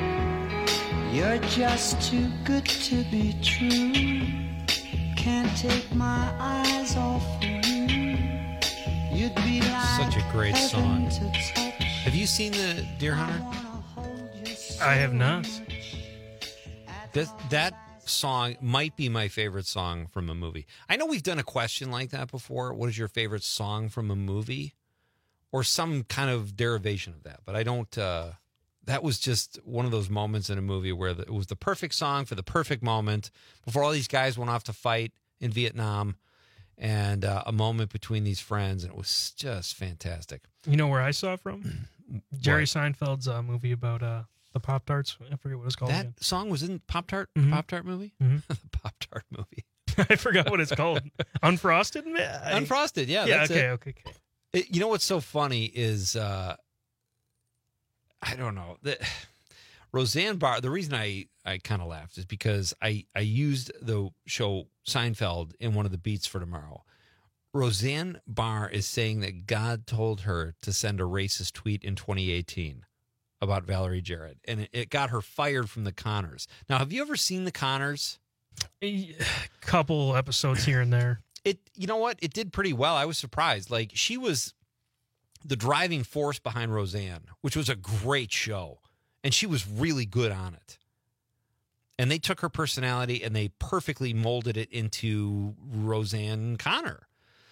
You're just too good to be true. Can't take my eyes off of you. You'd be like
Such a great song.
heaven to touch.
Have you seen the Deer Hunter?
I have not.
That, that song might be my favorite song from a movie. I know we've done a question like that before. What is your favorite song from a movie? Or some kind of derivation of that. But I don't... Uh, that was just one of those moments in a movie where the, it was the perfect song for the perfect moment before all these guys went off to fight in Vietnam, and uh, a moment between these friends, and it was just fantastic.
You know where I saw it from? Jerry Seinfeld's uh, movie about uh, the Pop-Tarts. I forget what it's called
That
again.
song was in Pop-Tart,
Mhm.
Pop-Tart movie?
Mm-hmm.
The Pop-Tart movie.
I forgot what it's called. Unfrosted? I,
Unfrosted, yeah.
Yeah,
that's
okay,
it.
okay, okay.
It, you know what's so funny is, uh, I don't know, the, Roseanne Barr, the reason I, I kind of laughed is because I, I used the show Seinfeld in one of the beats for tomorrow. Roseanne Barr is saying that God told her to send a racist tweet in twenty eighteen about Valerie Jarrett, and it, it got her fired from the Connors. Now, have you ever seen the Connors?
A couple episodes here and there.
It, you know what? It did pretty well. I was surprised. Like, she was the driving force behind Roseanne, which was a great show, and she was really good on it. And they took her personality and they perfectly molded it into Roseanne Connor.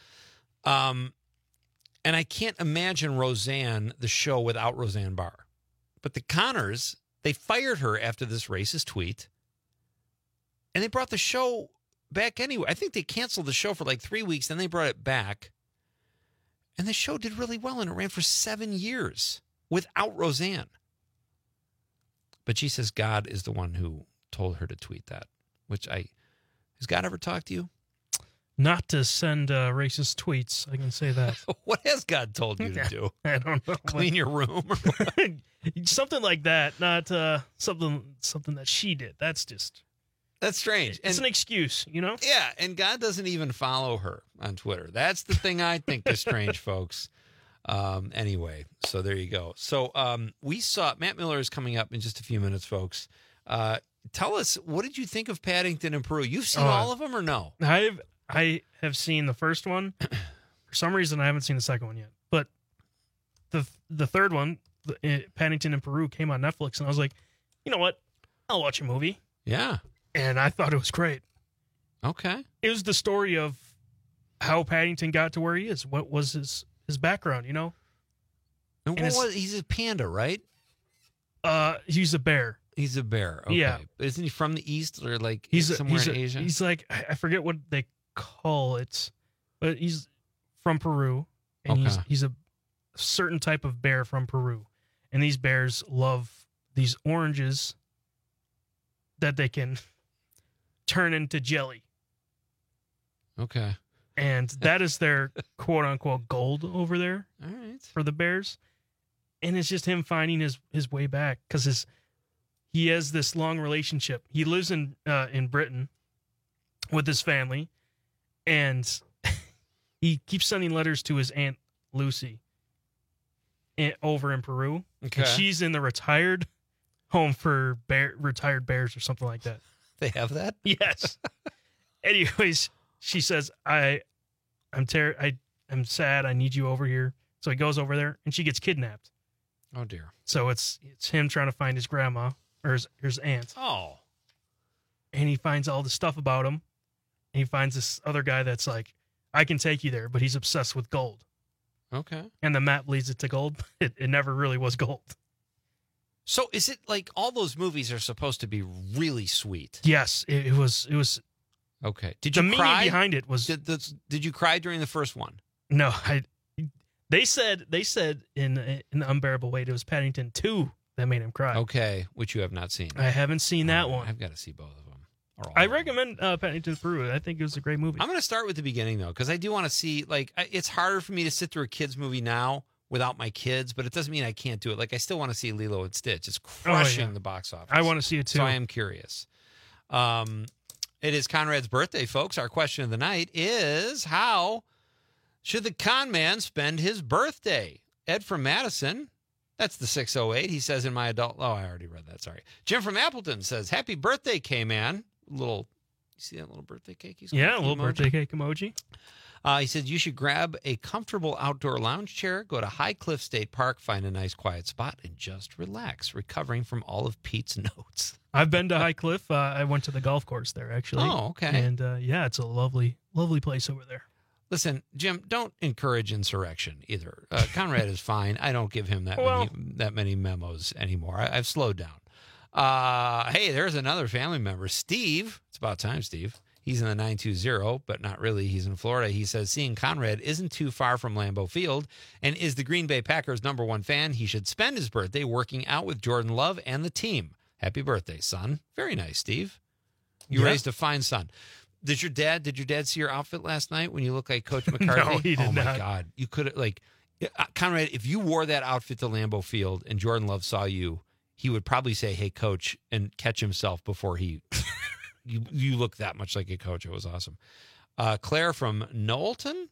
Um, and I can't imagine Roseanne, the show, without Roseanne Barr. But the Connors, they fired her after this racist tweet, and they brought the show back anyway. I think they canceled the show for like three weeks, then they brought it back. And the show did really well, and it ran for seven years without Roseanne. But she says God is the one who told her to tweet that, which I... Has God ever talked to you?
Not to send uh, racist tweets, I can say that.
What has God told you to do?
I don't know.
Clean your room?
Something like that, not uh, something something that she did. That's just...
That's strange.
It's
And-
an excuse, you know?
Yeah, and God doesn't even follow her on Twitter. That's the thing I think is strange, folks. Um, anyway, so there you go. So um, we saw Matt Miller is coming up in just a few minutes, folks. Uh, tell us, what did you think of Paddington and Peru? You've seen
Uh,
all of them or no?
I've I have seen the first one. For some reason, I haven't seen the second one yet. But the the third one, the, uh, Paddington in Peru, came on Netflix, and I was like, you know what? I'll watch a movie.
Yeah.
And I thought it was great.
Okay.
It was the story of how Paddington got to where he is. What was his his background? You know.
And
And
what
it's-
was, he's a panda, right?
Uh, he's a bear.
He's a bear. Okay.
Yeah.
Isn't he from the East or like
He's a,
somewhere
he's
in
a-
Asia?
He's like I I forget what they call it, but he's from Peru, and he's
Okay.
he's a certain type of bear from Peru, and these bears love these oranges that they can turn into jelly,
Okay.
and that is their quote unquote gold over there.
All right.
For the bears, and it's just him finding his his way back because his he has this long relationship. He lives in uh, in Britain with his family, and he keeps sending letters to his aunt Lucy in, over in Peru.
Okay.
And she's in the retired home for bear, retired bears or something like that.
They have that?
Yes. Anyways, she says, I, I'm ter- I, I'm sad. I need you over here. So he goes over there, and she gets kidnapped.
Oh, dear.
So it's it's him trying to find his grandma or his, his aunt.
Oh.
And he finds all the stuff about him. And he finds this other guy that's like, I can take you there, but he's obsessed with gold.
Okay.
And the map leads it to gold. It, it never really was gold.
So is it like all those movies are supposed to be really sweet?
Yes, it, it was. It was.
Okay. Did
the
you
meaning
cry?
behind it was.
Did, the, did you cry during the first one?
No, I. They said they said in in the Unbearable Weight it was Paddington two that made him cry.
Okay, which you have not seen.
I haven't seen that
Oh,
one.
I've got to see both of them. Or all
I
of them.
recommend uh, Paddington Peru. I think it was a great movie.
I'm going to start with the beginning though, because I do want to see. Like, I- it's harder for me to sit through a kids movie now without my kids, but it doesn't mean I can't do it. Like, I still want to see Lilo and Stitch. It's crushing
Oh, yeah.
the box office.
I want to see it too.
So I am curious. Um, it is Conrad's birthday, folks. Our question of the night is: how should the con man spend his birthday? Ed from Madison, that's the six oh eight. He says in my adult. Oh, I already read that. Sorry. Jim from Appleton says, "Happy birthday, K-Man." Little, you see that little birthday cake? He's got?
Yeah, a little
Emoji?
birthday cake emoji.
Uh, he said, you should grab a comfortable outdoor lounge chair, go to High Cliff State Park, find a nice quiet spot, and just relax, recovering from all of Pete's notes.
I've been to High Cliff. Uh, I went to the golf course there, actually.
Oh, okay.
And uh, yeah, it's a lovely, lovely place over there.
Listen, Jim, don't encourage insurrection either. Uh, Conrad is fine. I don't give him that
Well-
many that many memos anymore. I, I've slowed down. Uh, hey, there's another family member, Steve. It's about time, Steve. He's in the nine two zero, but not really. He's in Florida. He says, seeing Conrad isn't too far from Lambeau Field and is the Green Bay Packers' number one fan. He should spend his birthday working out with Jordan Love and the team. Happy birthday, son. Very nice, Steve. You
Yeah.
raised a fine son. Did your dad, did your dad see your outfit last night when you look like Coach McCarthy?
No, he did
oh, my
not.
God. You could have, like, uh, Conrad, if you wore that outfit to Lambeau Field and Jordan Love saw you, he would probably say, hey, coach, and catch himself before he, you, you look that much like a coach. It was awesome. Uh, Claire from Knowlton.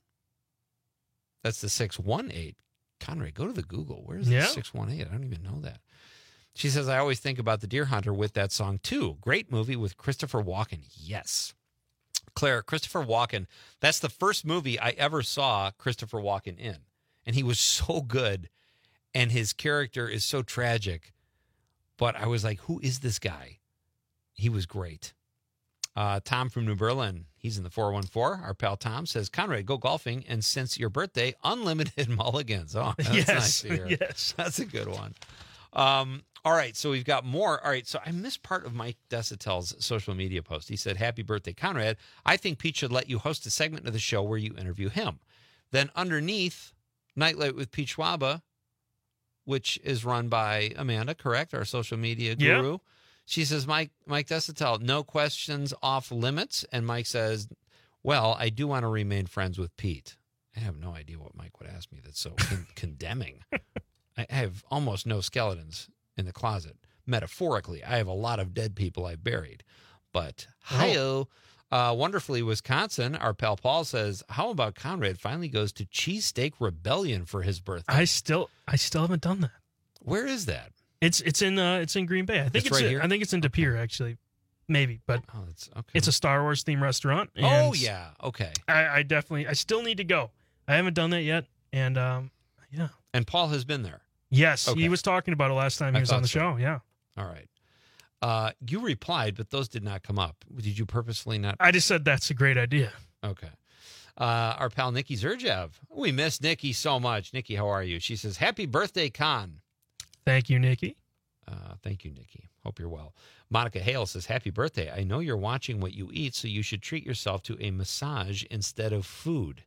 That's the six one eight. Conrad, go to the Google. Where's
Yeah.
the six one eight? I don't even know that. She says, I always think about The Deer Hunter with that song, too. Great movie with Christopher Walken. Yes. Claire, Christopher Walken, that's the first movie I ever saw Christopher Walken in. And he was so good, and his character is so tragic. But I was like, who is this guy? He was great. Uh, Tom from New Berlin, he's in the four one four. Our pal Tom says, Conrad, go golfing, and since your birthday, unlimited mulligans. Oh, that's
Yes,
nice to hear.
yes.
That's a good one. Um, all right, so we've got more. All right, so I missed part of Mike Desautel's social media post. He said, happy birthday, Conrad. I think Pete should let you host a segment of the show where you interview him. Then underneath, Nightlight with Pete Schwaba, which is run by Amanda, correct? Our social media
Yeah.
guru. She says, Mike, Mike Desautel, no questions off limits. And Mike says, well, I do want to remain friends with Pete. I have no idea what Mike would ask me that's so con- condemning. I have almost no skeletons in the closet. Metaphorically, I have a lot of dead people I've buried. But hi-oh. Uh, wonderfully, Wisconsin, our pal Paul says, how about Conrad finally goes to Cheesesteak Rebellion for his birthday?
I still, I still haven't done that.
Where is that?
It's it's in uh, it's in Green Bay. I think
It's
it's,
right
in-
here?
I think it's in De Pere actually, maybe. But
Oh, that's okay.
it's a Star Wars themed restaurant.
Oh,
and
yeah. Okay.
I, I definitely, I still need to go. I haven't done that yet, and um, yeah.
And Paul has been there.
Yes,
Okay.
he was talking about it last time he
I
was on
thought
the
so.
show. Yeah,
All right. Uh, you replied, but those did not come up. Did you purposefully not?
I just said that's a great idea.
Okay. Uh, our pal Nikki Zerjev. We miss Nikki so much. Nikki, how are you? She says, happy birthday, Con.
Thank you, Nikki.
Uh, thank you, Nikki. Hope you're well. Monica Hale says, happy birthday. I know you're watching what you eat, so you should treat yourself to a massage instead of food.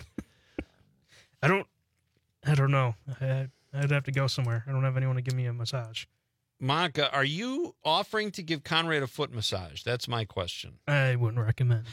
I don't, I don't know. I, I'd have to go somewhere. I don't have anyone to give me a massage.
Monica, are you offering to give Conrad a foot massage? That's my question.
I wouldn't recommend.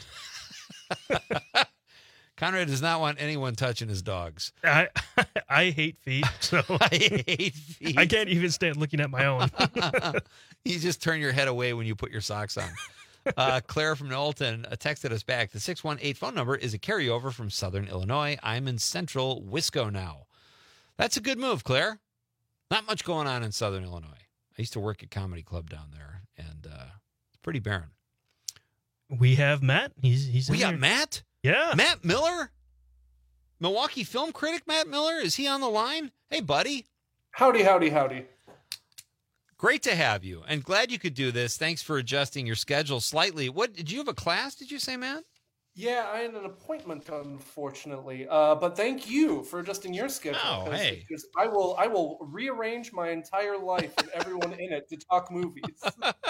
Conrad does not want anyone touching his dogs.
I I hate feet, so
I hate feet.
I can't even stand looking at my own.
You just turn your head away when you put your socks on. Uh, Claire from Knowlton uh, texted us back. The six one eight phone number is a carryover from Southern Illinois. I'm in central Wisco now. That's a good move, Claire. Not much going on in Southern Illinois. I used to work at Comedy Club down there, and uh, it's pretty barren.
We have Matt. He's he's.
We
in
got
there.
Matt?
Yeah.
Matt Miller? Milwaukee film critic Matt Miller? Is he on the line? Hey, buddy.
Howdy, howdy, howdy.
Great to have you, and glad you could do this. Thanks for adjusting your schedule slightly. What did you have a class? Did you say, Matt?
Yeah, I had an appointment, unfortunately. Uh, but thank you for adjusting your schedule.
Oh,
'cause-
hey.
because I will, I will rearrange my entire life and everyone in it to talk movies.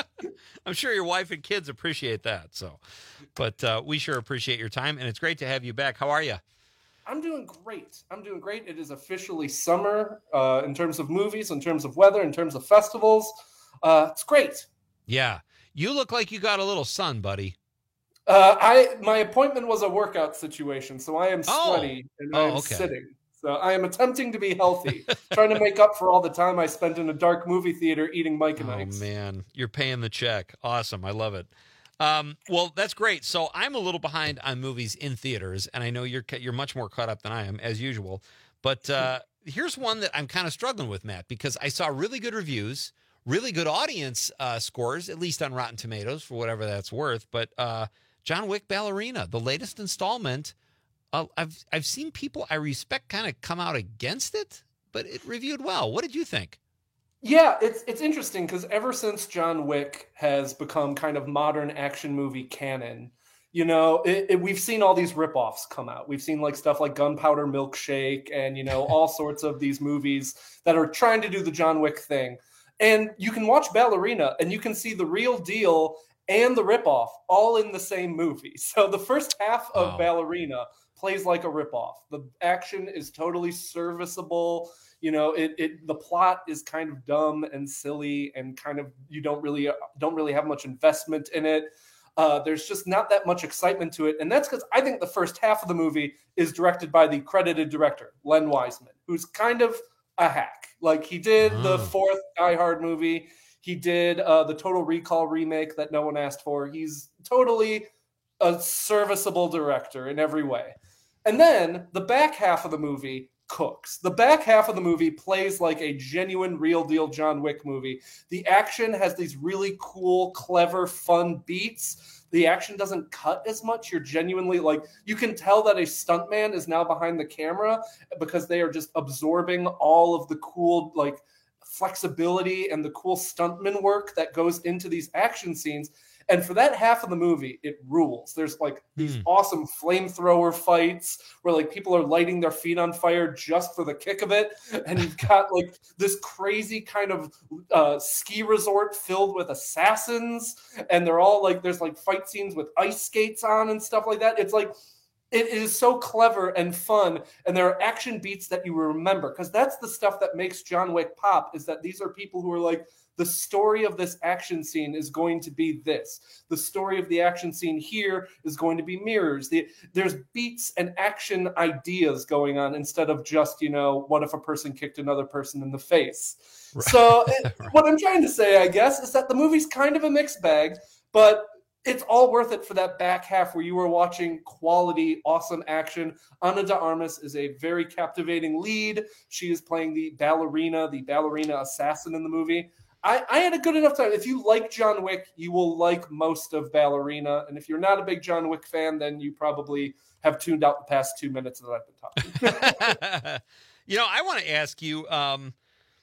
I'm sure your wife and kids appreciate that. So, but uh, we sure appreciate your time, and it's great to have you back. How are you?
I'm doing great. I'm doing great. It is officially summer uh, in terms of movies, in terms of weather, in terms of festivals. Uh, it's great.
Yeah, you look like you got a little sun, buddy.
Uh, I my appointment was a workout situation, so I am
Oh.
sweaty and
Oh,
I am
okay.
sitting. So I am attempting to be healthy, trying to make up for all the time I spent in a dark movie theater eating Mike and
Oh
Ike's.
man, you're paying the check. Awesome, I love it. Um, well, that's great. So I'm a little behind on movies in theaters, and I know you're ca- you're much more caught up than I am, as usual. But uh, here's one that I'm kind of struggling with, Matt, because I saw really good reviews, really good audience uh, scores, at least on Rotten Tomatoes, for whatever that's worth. But uh, John Wick Ballerina, the latest installment, uh, I've I've seen people I respect kind of come out against it, but it reviewed well. What did you think?
Yeah, it's it's interesting because ever since John Wick has become kind of modern action movie canon, you know, it, it, we've seen all these ripoffs come out. We've seen like stuff like Gunpowder Milkshake and, you know, all sorts of these movies that are trying to do the John Wick thing. And you can watch Ballerina and you can see the real deal and the ripoff all in the same movie. So the first half of
Wow.
Ballerina plays like a ripoff. The action is totally serviceable. You know, it, it the plot is kind of dumb and silly and kind of you don't really don't really have much investment in it. Uh, there's just not that much excitement to it, and that's because I think the first half of the movie is directed by the credited director Len Wiseman, who's kind of a hack. Like he did the
Oh.
fourth Die Hard movie, he did uh, the Total Recall remake that no one asked for. He's totally a serviceable director in every way. And then the back half of the movie cooks. The back half of the movie plays like a genuine, real deal John Wick movie. The action has these really cool, clever, fun beats. The action doesn't cut as much. You're genuinely like, you can tell that a stuntman is now behind the camera because they are just absorbing all of the cool, like, flexibility and the cool stuntman work that goes into these action scenes. And for that half of the movie, it rules. There's like these
Hmm.
awesome flamethrower fights where like people are lighting their feet on fire just for the kick of it. And you've got like this crazy kind of uh, ski resort filled with assassins. And they're all like, there's like fight scenes with ice skates on and stuff like that. It's like, it is so clever and fun, and there are action beats that you remember, because that's the stuff that makes John Wick pop, is that these are people who are like, the story of this action scene is going to be this. The story of the action scene here is going to be mirrors. The, there's beats and action ideas going on instead of just, you know, what if a person kicked another person in the face?
Right.
So it, what I'm trying to say, I guess, is that the movie's kind of a mixed bag, but it's all worth it for that back half where you were watching quality, awesome action. Ana de Armas is a very captivating lead. She is playing the ballerina, the ballerina assassin in the movie. I, I had a good enough time. If you like John Wick, you will like most of Ballerina. And if you're not a big John Wick fan, then you probably have tuned out the past two minutes that I've been talking.
You know, I want to ask you um,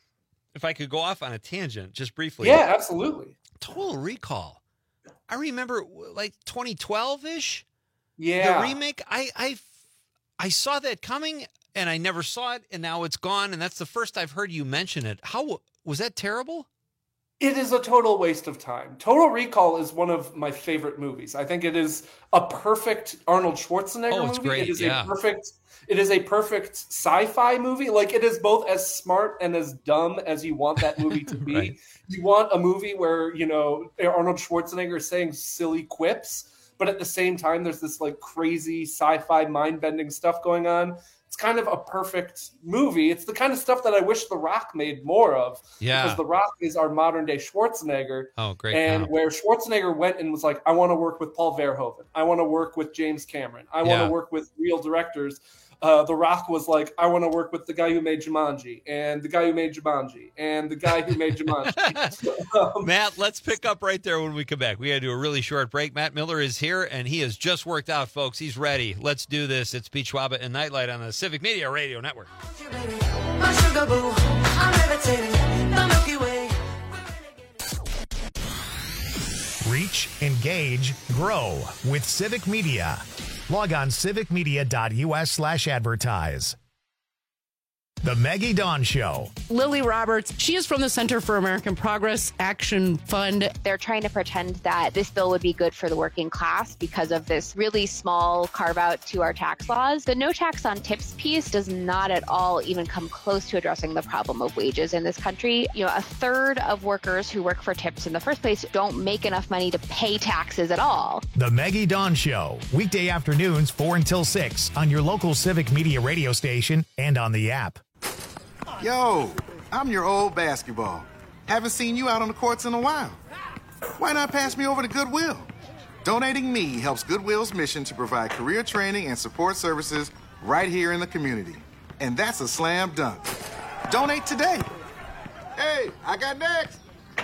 if I could go off on a tangent just briefly.
Yeah, absolutely.
Total Recall. I remember like twenty twelve-ish.
Yeah.
The remake. I, I, I saw that coming and I never saw it, and now it's gone. And that's the first I've heard you mention it. How was that terrible?
It is a total waste of time. Total Recall is one of my favorite movies. I think it is a perfect Arnold Schwarzenegger
Oh, it's
movie.
great,
It is
yeah.
a perfect it is a perfect sci-fi movie. Like, it is both as smart and as dumb as you want that movie to be.
Right.
You want a movie where, you know, Arnold Schwarzenegger is saying silly quips, but at the same time there's this like crazy sci-fi mind-bending stuff going on. It's kind of a perfect movie. It's the kind of stuff that I wish The Rock made more of.
Yeah.
Because The Rock is our modern day Schwarzenegger.
Oh, great.
And
comp.
where Schwarzenegger went and was like, I want to work with Paul Verhoeven. I want to work with James Cameron. I want
Yeah.
to work with real directors. Uh, the Rock was like, I want to work with the guy who made Jumanji, and the guy who made Jumanji, and the guy who made Jumanji. um,
Matt, let's pick up right there when we come back. We got to do a really short break. Matt Miller is here, and he has just worked out, folks. He's ready. Let's do this. It's Pete Schwaba and Nightlight on the Civic Media Radio Network.
My sugar boo, I'm levitating, the Milky Way.
Reach, engage, grow with Civic Media. Log on civicmedia.us slash advertise. The Maggie Dawn Show.
Lily Roberts, she is from the Center for American Progress Action Fund.
They're trying to pretend that this bill would be good for the working class because of this really small carve out to our tax laws. The no tax on tips piece does not at all even come close to addressing the problem of wages in this country. You know, a third of workers who work for tips in the first place don't make enough money to pay taxes at all.
The Maggie Dawn Show. Weekday afternoons, four until six on your local Civic Media radio station and on the app.
Yo, I'm your old basketball. Haven't seen you out on the courts in a while. Why not pass me over to Goodwill? Donating me helps Goodwill's mission to provide career training and support services right here in the community. And that's a slam dunk. Donate today. Hey, I got next.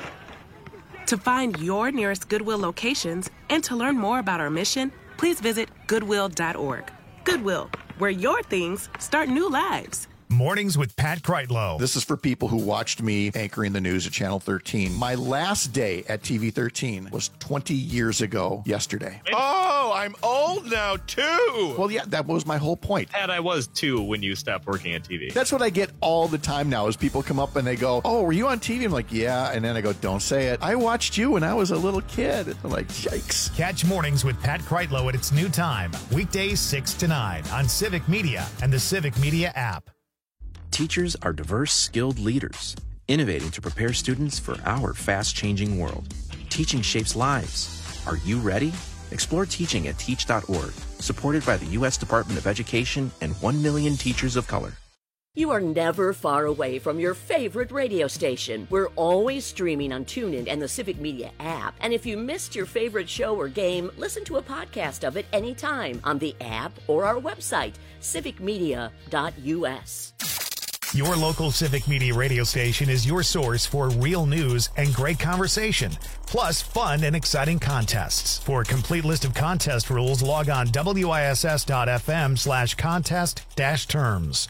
To find your nearest Goodwill locations and to learn more about our mission, please visit goodwill dot org. Goodwill, where your things start new lives.
Mornings with Pat Kreitlow.
This is for people who watched me anchoring the news at Channel thirteen. My last day at T V thirteen was twenty years ago yesterday.
Oh, I'm old now, too.
Well, yeah, that was my whole point.
Pat, I was, too, when you stopped working at T V.
That's what I get all the time now is people come up and they go, oh, were you on T V? I'm like, yeah. And then I go, don't say it. I watched you when I was a little kid. I'm like, yikes.
Catch Mornings with Pat Kreitlow at its new time. Weekdays six to nine on Civic Media and the Civic Media app.
Teachers are diverse, skilled leaders, innovating to prepare students for our fast-changing world. Teaching shapes lives. Are you ready? Explore teaching at teach dot org, supported by the U S Department of Education and one million teachers of color.
You are never far away from your favorite radio station. We're always streaming on TuneIn and the Civic Media app. And if you missed your favorite show or game, listen to a podcast of it anytime on the app or our website, civic media dot u s.
Your local Civic Media radio station is your source for real news and great conversation, plus fun and exciting contests. For a complete list of contest rules, log on W I S S dot F M slash contest dash terms.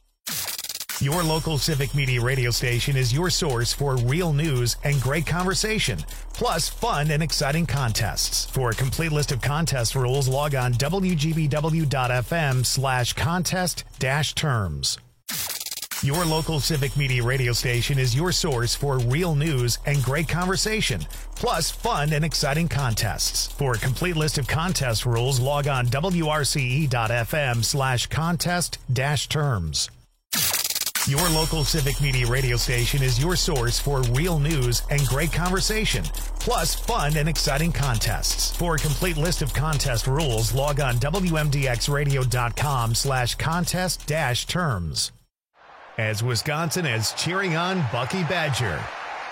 Your local Civic Media radio station is your source for real news and great conversation, plus fun and exciting contests. For a complete list of contest rules, log on W G B W dot F M slash contest dash terms. Your local Civic Media radio station is your source for real news and great conversation, plus fun and exciting contests. For a complete list of contest rules, log on W R C E dot F M slash contest dash terms. Your local Civic Media radio station is your source for real news and great conversation, plus fun and exciting contests. For a complete list of contest rules, log on W M D X radio dot com slash contest dash terms. As Wisconsin is cheering on Bucky Badger.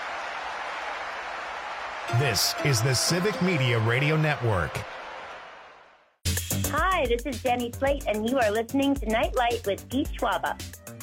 This is the Civic Media Radio Network.
Hi, this is Jenny Slate, and you are listening to Nightlight with Pete Schwaba.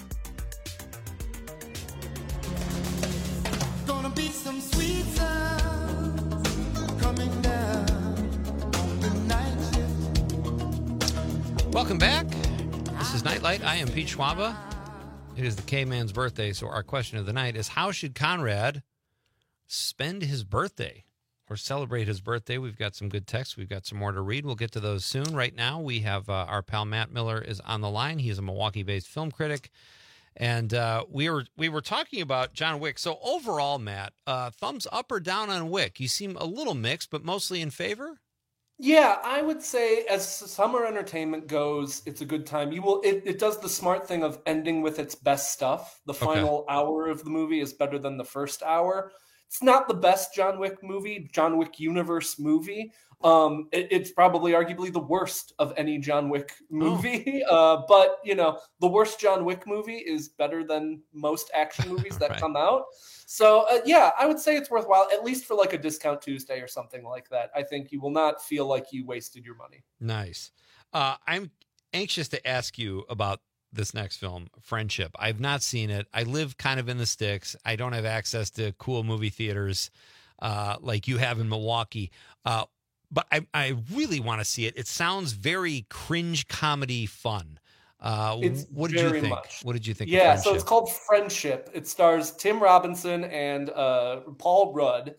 Gonna be some sweet sounds coming down on the night shift.
Welcome back. This is Nightlight. I am Pete Schwaba. It is the K-Man's birthday, so our question of the night is, how should Conrad spend his birthday or celebrate his birthday? We've got some good texts. We've got some more to read. We'll get to those soon. Right now, we have uh, our pal Matt Miller is on the line. He is a Milwaukee-based film critic, and uh, we were we were talking about John Wick. So overall, Matt, uh, thumbs up or down on Wick? You seem a little mixed, but mostly in favor?
Yeah, I would say as summer entertainment goes, it's a good time. You will it, it does the smart thing of ending with its best stuff. The final okay. hour of the movie is better than the first hour. It's not the best John Wick movie, John Wick universe movie. Um, it, it's probably arguably the worst of any John Wick movie. Oh. Uh, but, you know, the worst John Wick movie is better than most action movies that right. come out. So, uh, yeah, I would say it's worthwhile, at least for like a discount Tuesday or something like that. I think you will not feel like you wasted your money.
Nice. Uh, I'm anxious to ask you about this next film, Friendship. I've not seen it. I live kind of in the sticks. I don't have access to cool movie theaters uh, like you have in Milwaukee. Uh, but I, I really want to see it. It sounds very cringe comedy fun. Uh,
it's
what did you think?
Much.
What did you think?
Yeah,
of
so it's called Friendship. It stars Tim Robinson and uh, Paul Rudd.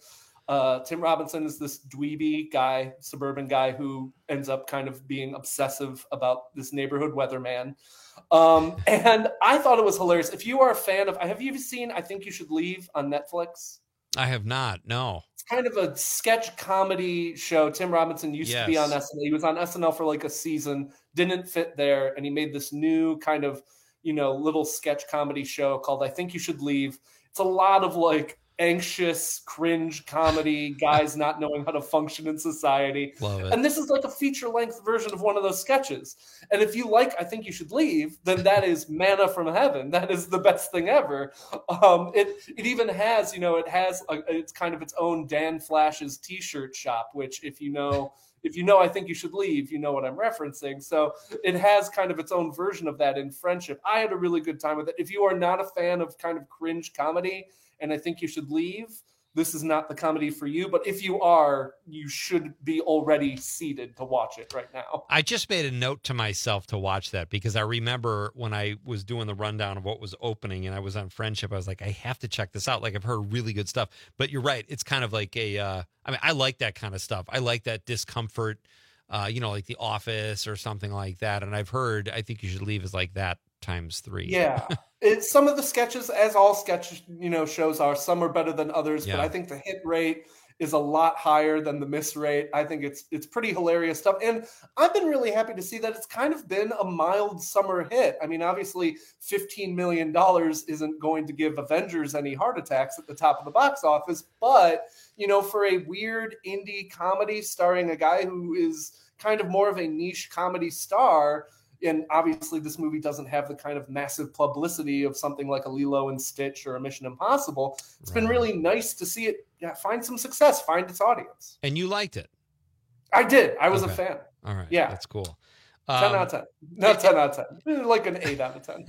Uh, Tim Robinson is this dweeby guy, suburban guy who ends up kind of being obsessive about this neighborhood weatherman. Um, and I thought it was hilarious. If you are a fan of, have you seen I Think You Should Leave on Netflix?
I have not. No.
It's kind of a sketch comedy show. Tim Robinson used
Yes.
to be on S N L. He was on S N L for like a season, didn't fit there, and he made this new kind of, you know, little sketch comedy show called I Think You Should Leave. It's a lot of like anxious, cringe comedy, guys not knowing how to function in society.
Love it.
And this is like a feature-length version of one of those sketches. And if you like I Think You Should Leave, then that is manna from heaven. That is the best thing ever. Um, it it even has, you know, it has a, it's kind of its own Dan Flash's t-shirt shop, which if you know if you know I Think You Should Leave, you know what I'm referencing. So it has kind of its own version of that in Friendship. I had a really good time with it. If you are not a fan of kind of cringe comedy, and I Think You Should Leave, this is not the comedy for you. But if you are, you should be already seated to watch it right now.
I just made a note to myself to watch that because I remember when I was doing the rundown of what was opening and I was on Friendship, I was like, I have to check this out. Like, I've heard really good stuff. But you're right. It's kind of like a, uh, I mean, I like that kind of stuff. I like that discomfort, uh, you know, like The Office or something like that. And I've heard I Think You Should Leave is like that times three.
Yeah. It, some of the sketches, as all sketch, you know, shows are, some are better than others,
Yeah.
but I think the hit rate is a lot higher than the miss rate. I think it's it's pretty hilarious stuff. And I've been really happy to see that it's kind of been a mild summer hit. I mean, obviously fifteen million dollars isn't going to give Avengers any heart attacks at the top of the box office, but, you know, for a weird indie comedy starring a guy who is kind of more of a niche comedy star, and obviously this movie doesn't have the kind of massive publicity of something like a Lilo and Stitch or a Mission Impossible. It's been really nice to see it yeah, find some success, find its audience.
And you liked it.
I did. I was
Okay.
a fan.
All right.
Yeah.
That's cool.
ten
Um,
out of ten. Not ten out of ten. Like an eight out of ten.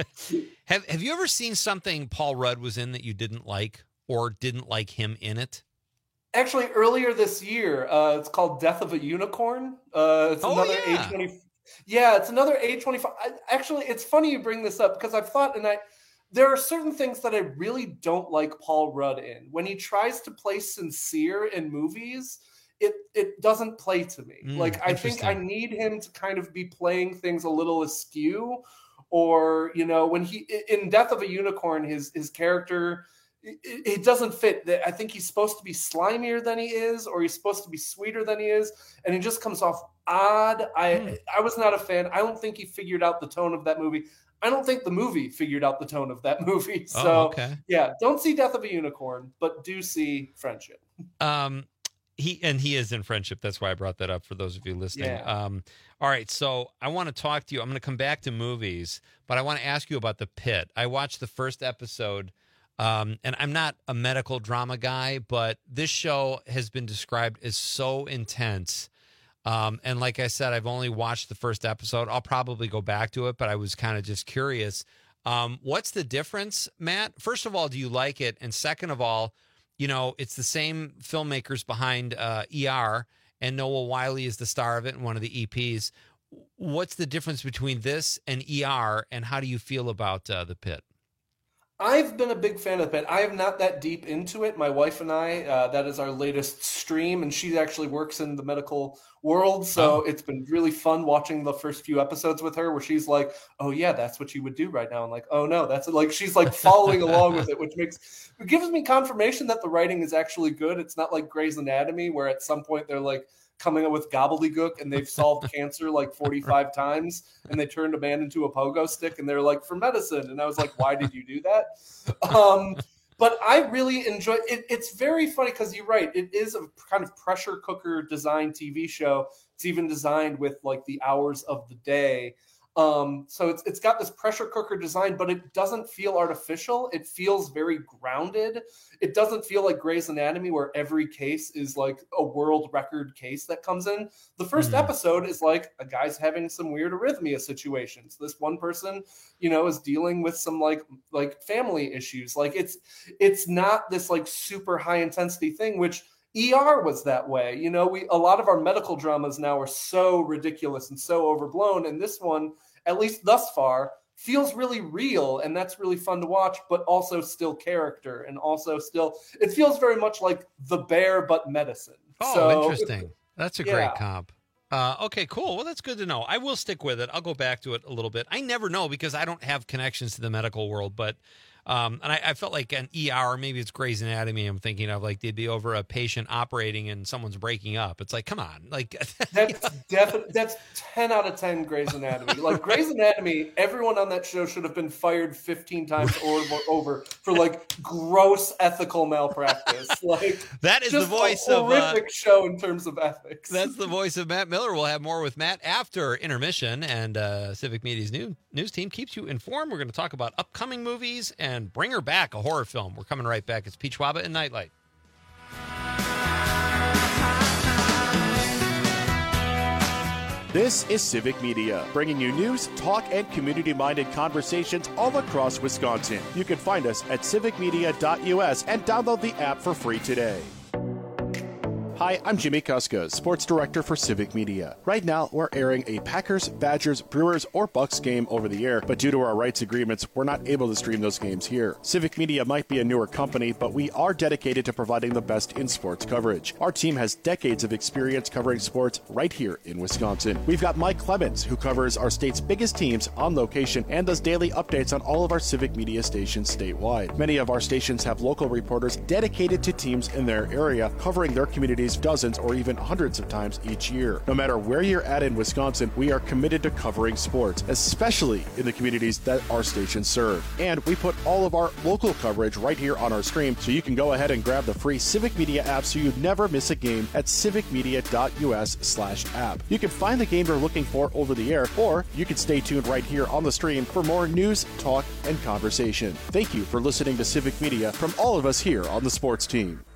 Have Have you ever seen something Paul Rudd was in that you didn't like or didn't like him in it?
Actually, earlier this year, uh, it's called Death of a Unicorn. Uh, it's
Oh,
another
yeah.
A twenty. Yeah, it's another A twenty-five. I, actually, it's funny you bring this up because I've thought, and I, there are certain things that I really don't like Paul Rudd in. When he tries to play sincere in movies, it it doesn't play to me.
Mm,
like I think I
interesting.
need him to kind of be playing things a little askew, or you know, when he in Death of a Unicorn, his his character. It, it doesn't fit. I think he's supposed to be slimier than he is, or he's supposed to be sweeter than he is, and he just comes off odd. I I was not a fan. I don't think he figured out the tone of that movie. I don't think the movie figured out the tone of that movie.
Oh,
So
okay.
yeah, don't see Death of a Unicorn, but do see Friendship.
Um, he and he is in Friendship. That's why I brought that up for those of you listening.
Yeah.
Um, all right, so I want to talk to you. I'm going to come back to movies, but I want to ask you about The Pit. I watched the first episode. Um, and I'm not a medical drama guy, but this show has been described as so intense. Um, and like I said, I've only watched the first episode. I'll probably go back to it, but I was kind of just curious. Um, what's the difference, Matt? First of all, do you like it? And second of all, you know, it's the same filmmakers behind uh, E R, and Noah Wiley is the star of it and one of the E Ps. What's the difference between this and E R, and how do you feel about uh, The Pit?
I've been a big fan of it. I am not that deep into it. My wife and I, uh, that is our latest stream, and she actually works in the medical world. So
Oh.
it's been really fun watching the first few episodes with her where she's like, oh yeah, that's what you would do right now. I'm like, oh no, that's like, she's like following along with it, which makes, it gives me confirmation that the writing is actually good. It's not like Grey's Anatomy where at some point they're like coming up with gobbledygook and they've solved cancer like forty-five times and they turned a man into a pogo stick and they're like, for medicine. And I was like, why did you do that? Um, but I really enjoy it. It's very funny because you're right. It is a kind of pressure cooker designed T V show. It's even designed with like the hours of the day. Um, so it's it's got this pressure cooker design, but it doesn't feel artificial. It feels very grounded. It doesn't feel like Grey's Anatomy where every case is like a world record case that comes in. The first
Mhm.
episode is like a guy's having some weird arrhythmia situations. This one person, you know, is dealing with some like like family issues. Like it's it's not this like super high intensity thing, which E R was that way. You know, we a lot of our medical dramas now are so ridiculous and so overblown. And this one, at least thus far, feels really real, and that's really fun to watch, but also still character, and also still, it feels very much like The Bear, but medicine.
Oh,
so,
interesting. That's a
yeah.
great comp. Uh, okay, cool. Well, that's good to know. I will stick with it. I'll go back to it a little bit. I never know because I don't have connections to the medical world, but Um, and I, I felt like an E R, maybe it's Grey's Anatomy. I'm thinking of like they'd be over a patient operating and someone's breaking up. It's like, come on, like
that's definitely that's ten out of ten Grey's Anatomy. Like Grey's Anatomy, everyone on that show should have been fired fifteen times or over for like gross ethical malpractice. Like
that is the
just
voice
a
of uh,
horrific show in terms of ethics.
That's the voice of Matt Miller. We'll have more with Matt after intermission, and uh, Civic Media's new news team keeps you informed. We're going to talk about upcoming movies and bring her back, a horror film. We're coming right back. It's Pete Schwaba and Nightlight.
This is Civic Media, bringing you news, talk, and community-minded conversations all across Wisconsin. You can find us at civic media dot U S and download the app for free today. Hi, I'm Jimmy Kuska, Sports Director for Civic Media. Right now, we're airing a Packers, Badgers, Brewers, or Bucks game over the air, but due to our rights agreements, we're not able to stream those games here. Civic Media might be a newer company, but we are dedicated to providing the best in sports coverage. Our team has decades of experience covering sports right here in Wisconsin. We've got Mike Clemens, who covers our state's biggest teams on location and does daily updates on all of our Civic Media stations statewide. Many of our stations have local reporters dedicated to teams in their area, covering their communities dozens or even hundreds of times each year. No matter where you're at in Wisconsin, we are committed to covering sports, especially in the communities that our stations serve. And we put all of our local coverage right here on our stream, so you can go ahead and grab the free Civic Media app so you never miss a game at civic media dot U S slash app. You can find the game you're looking for over the air, or you can stay tuned right here on the stream for more news, talk, and conversation. Thank you for listening to Civic Media from all of us here on the sports team.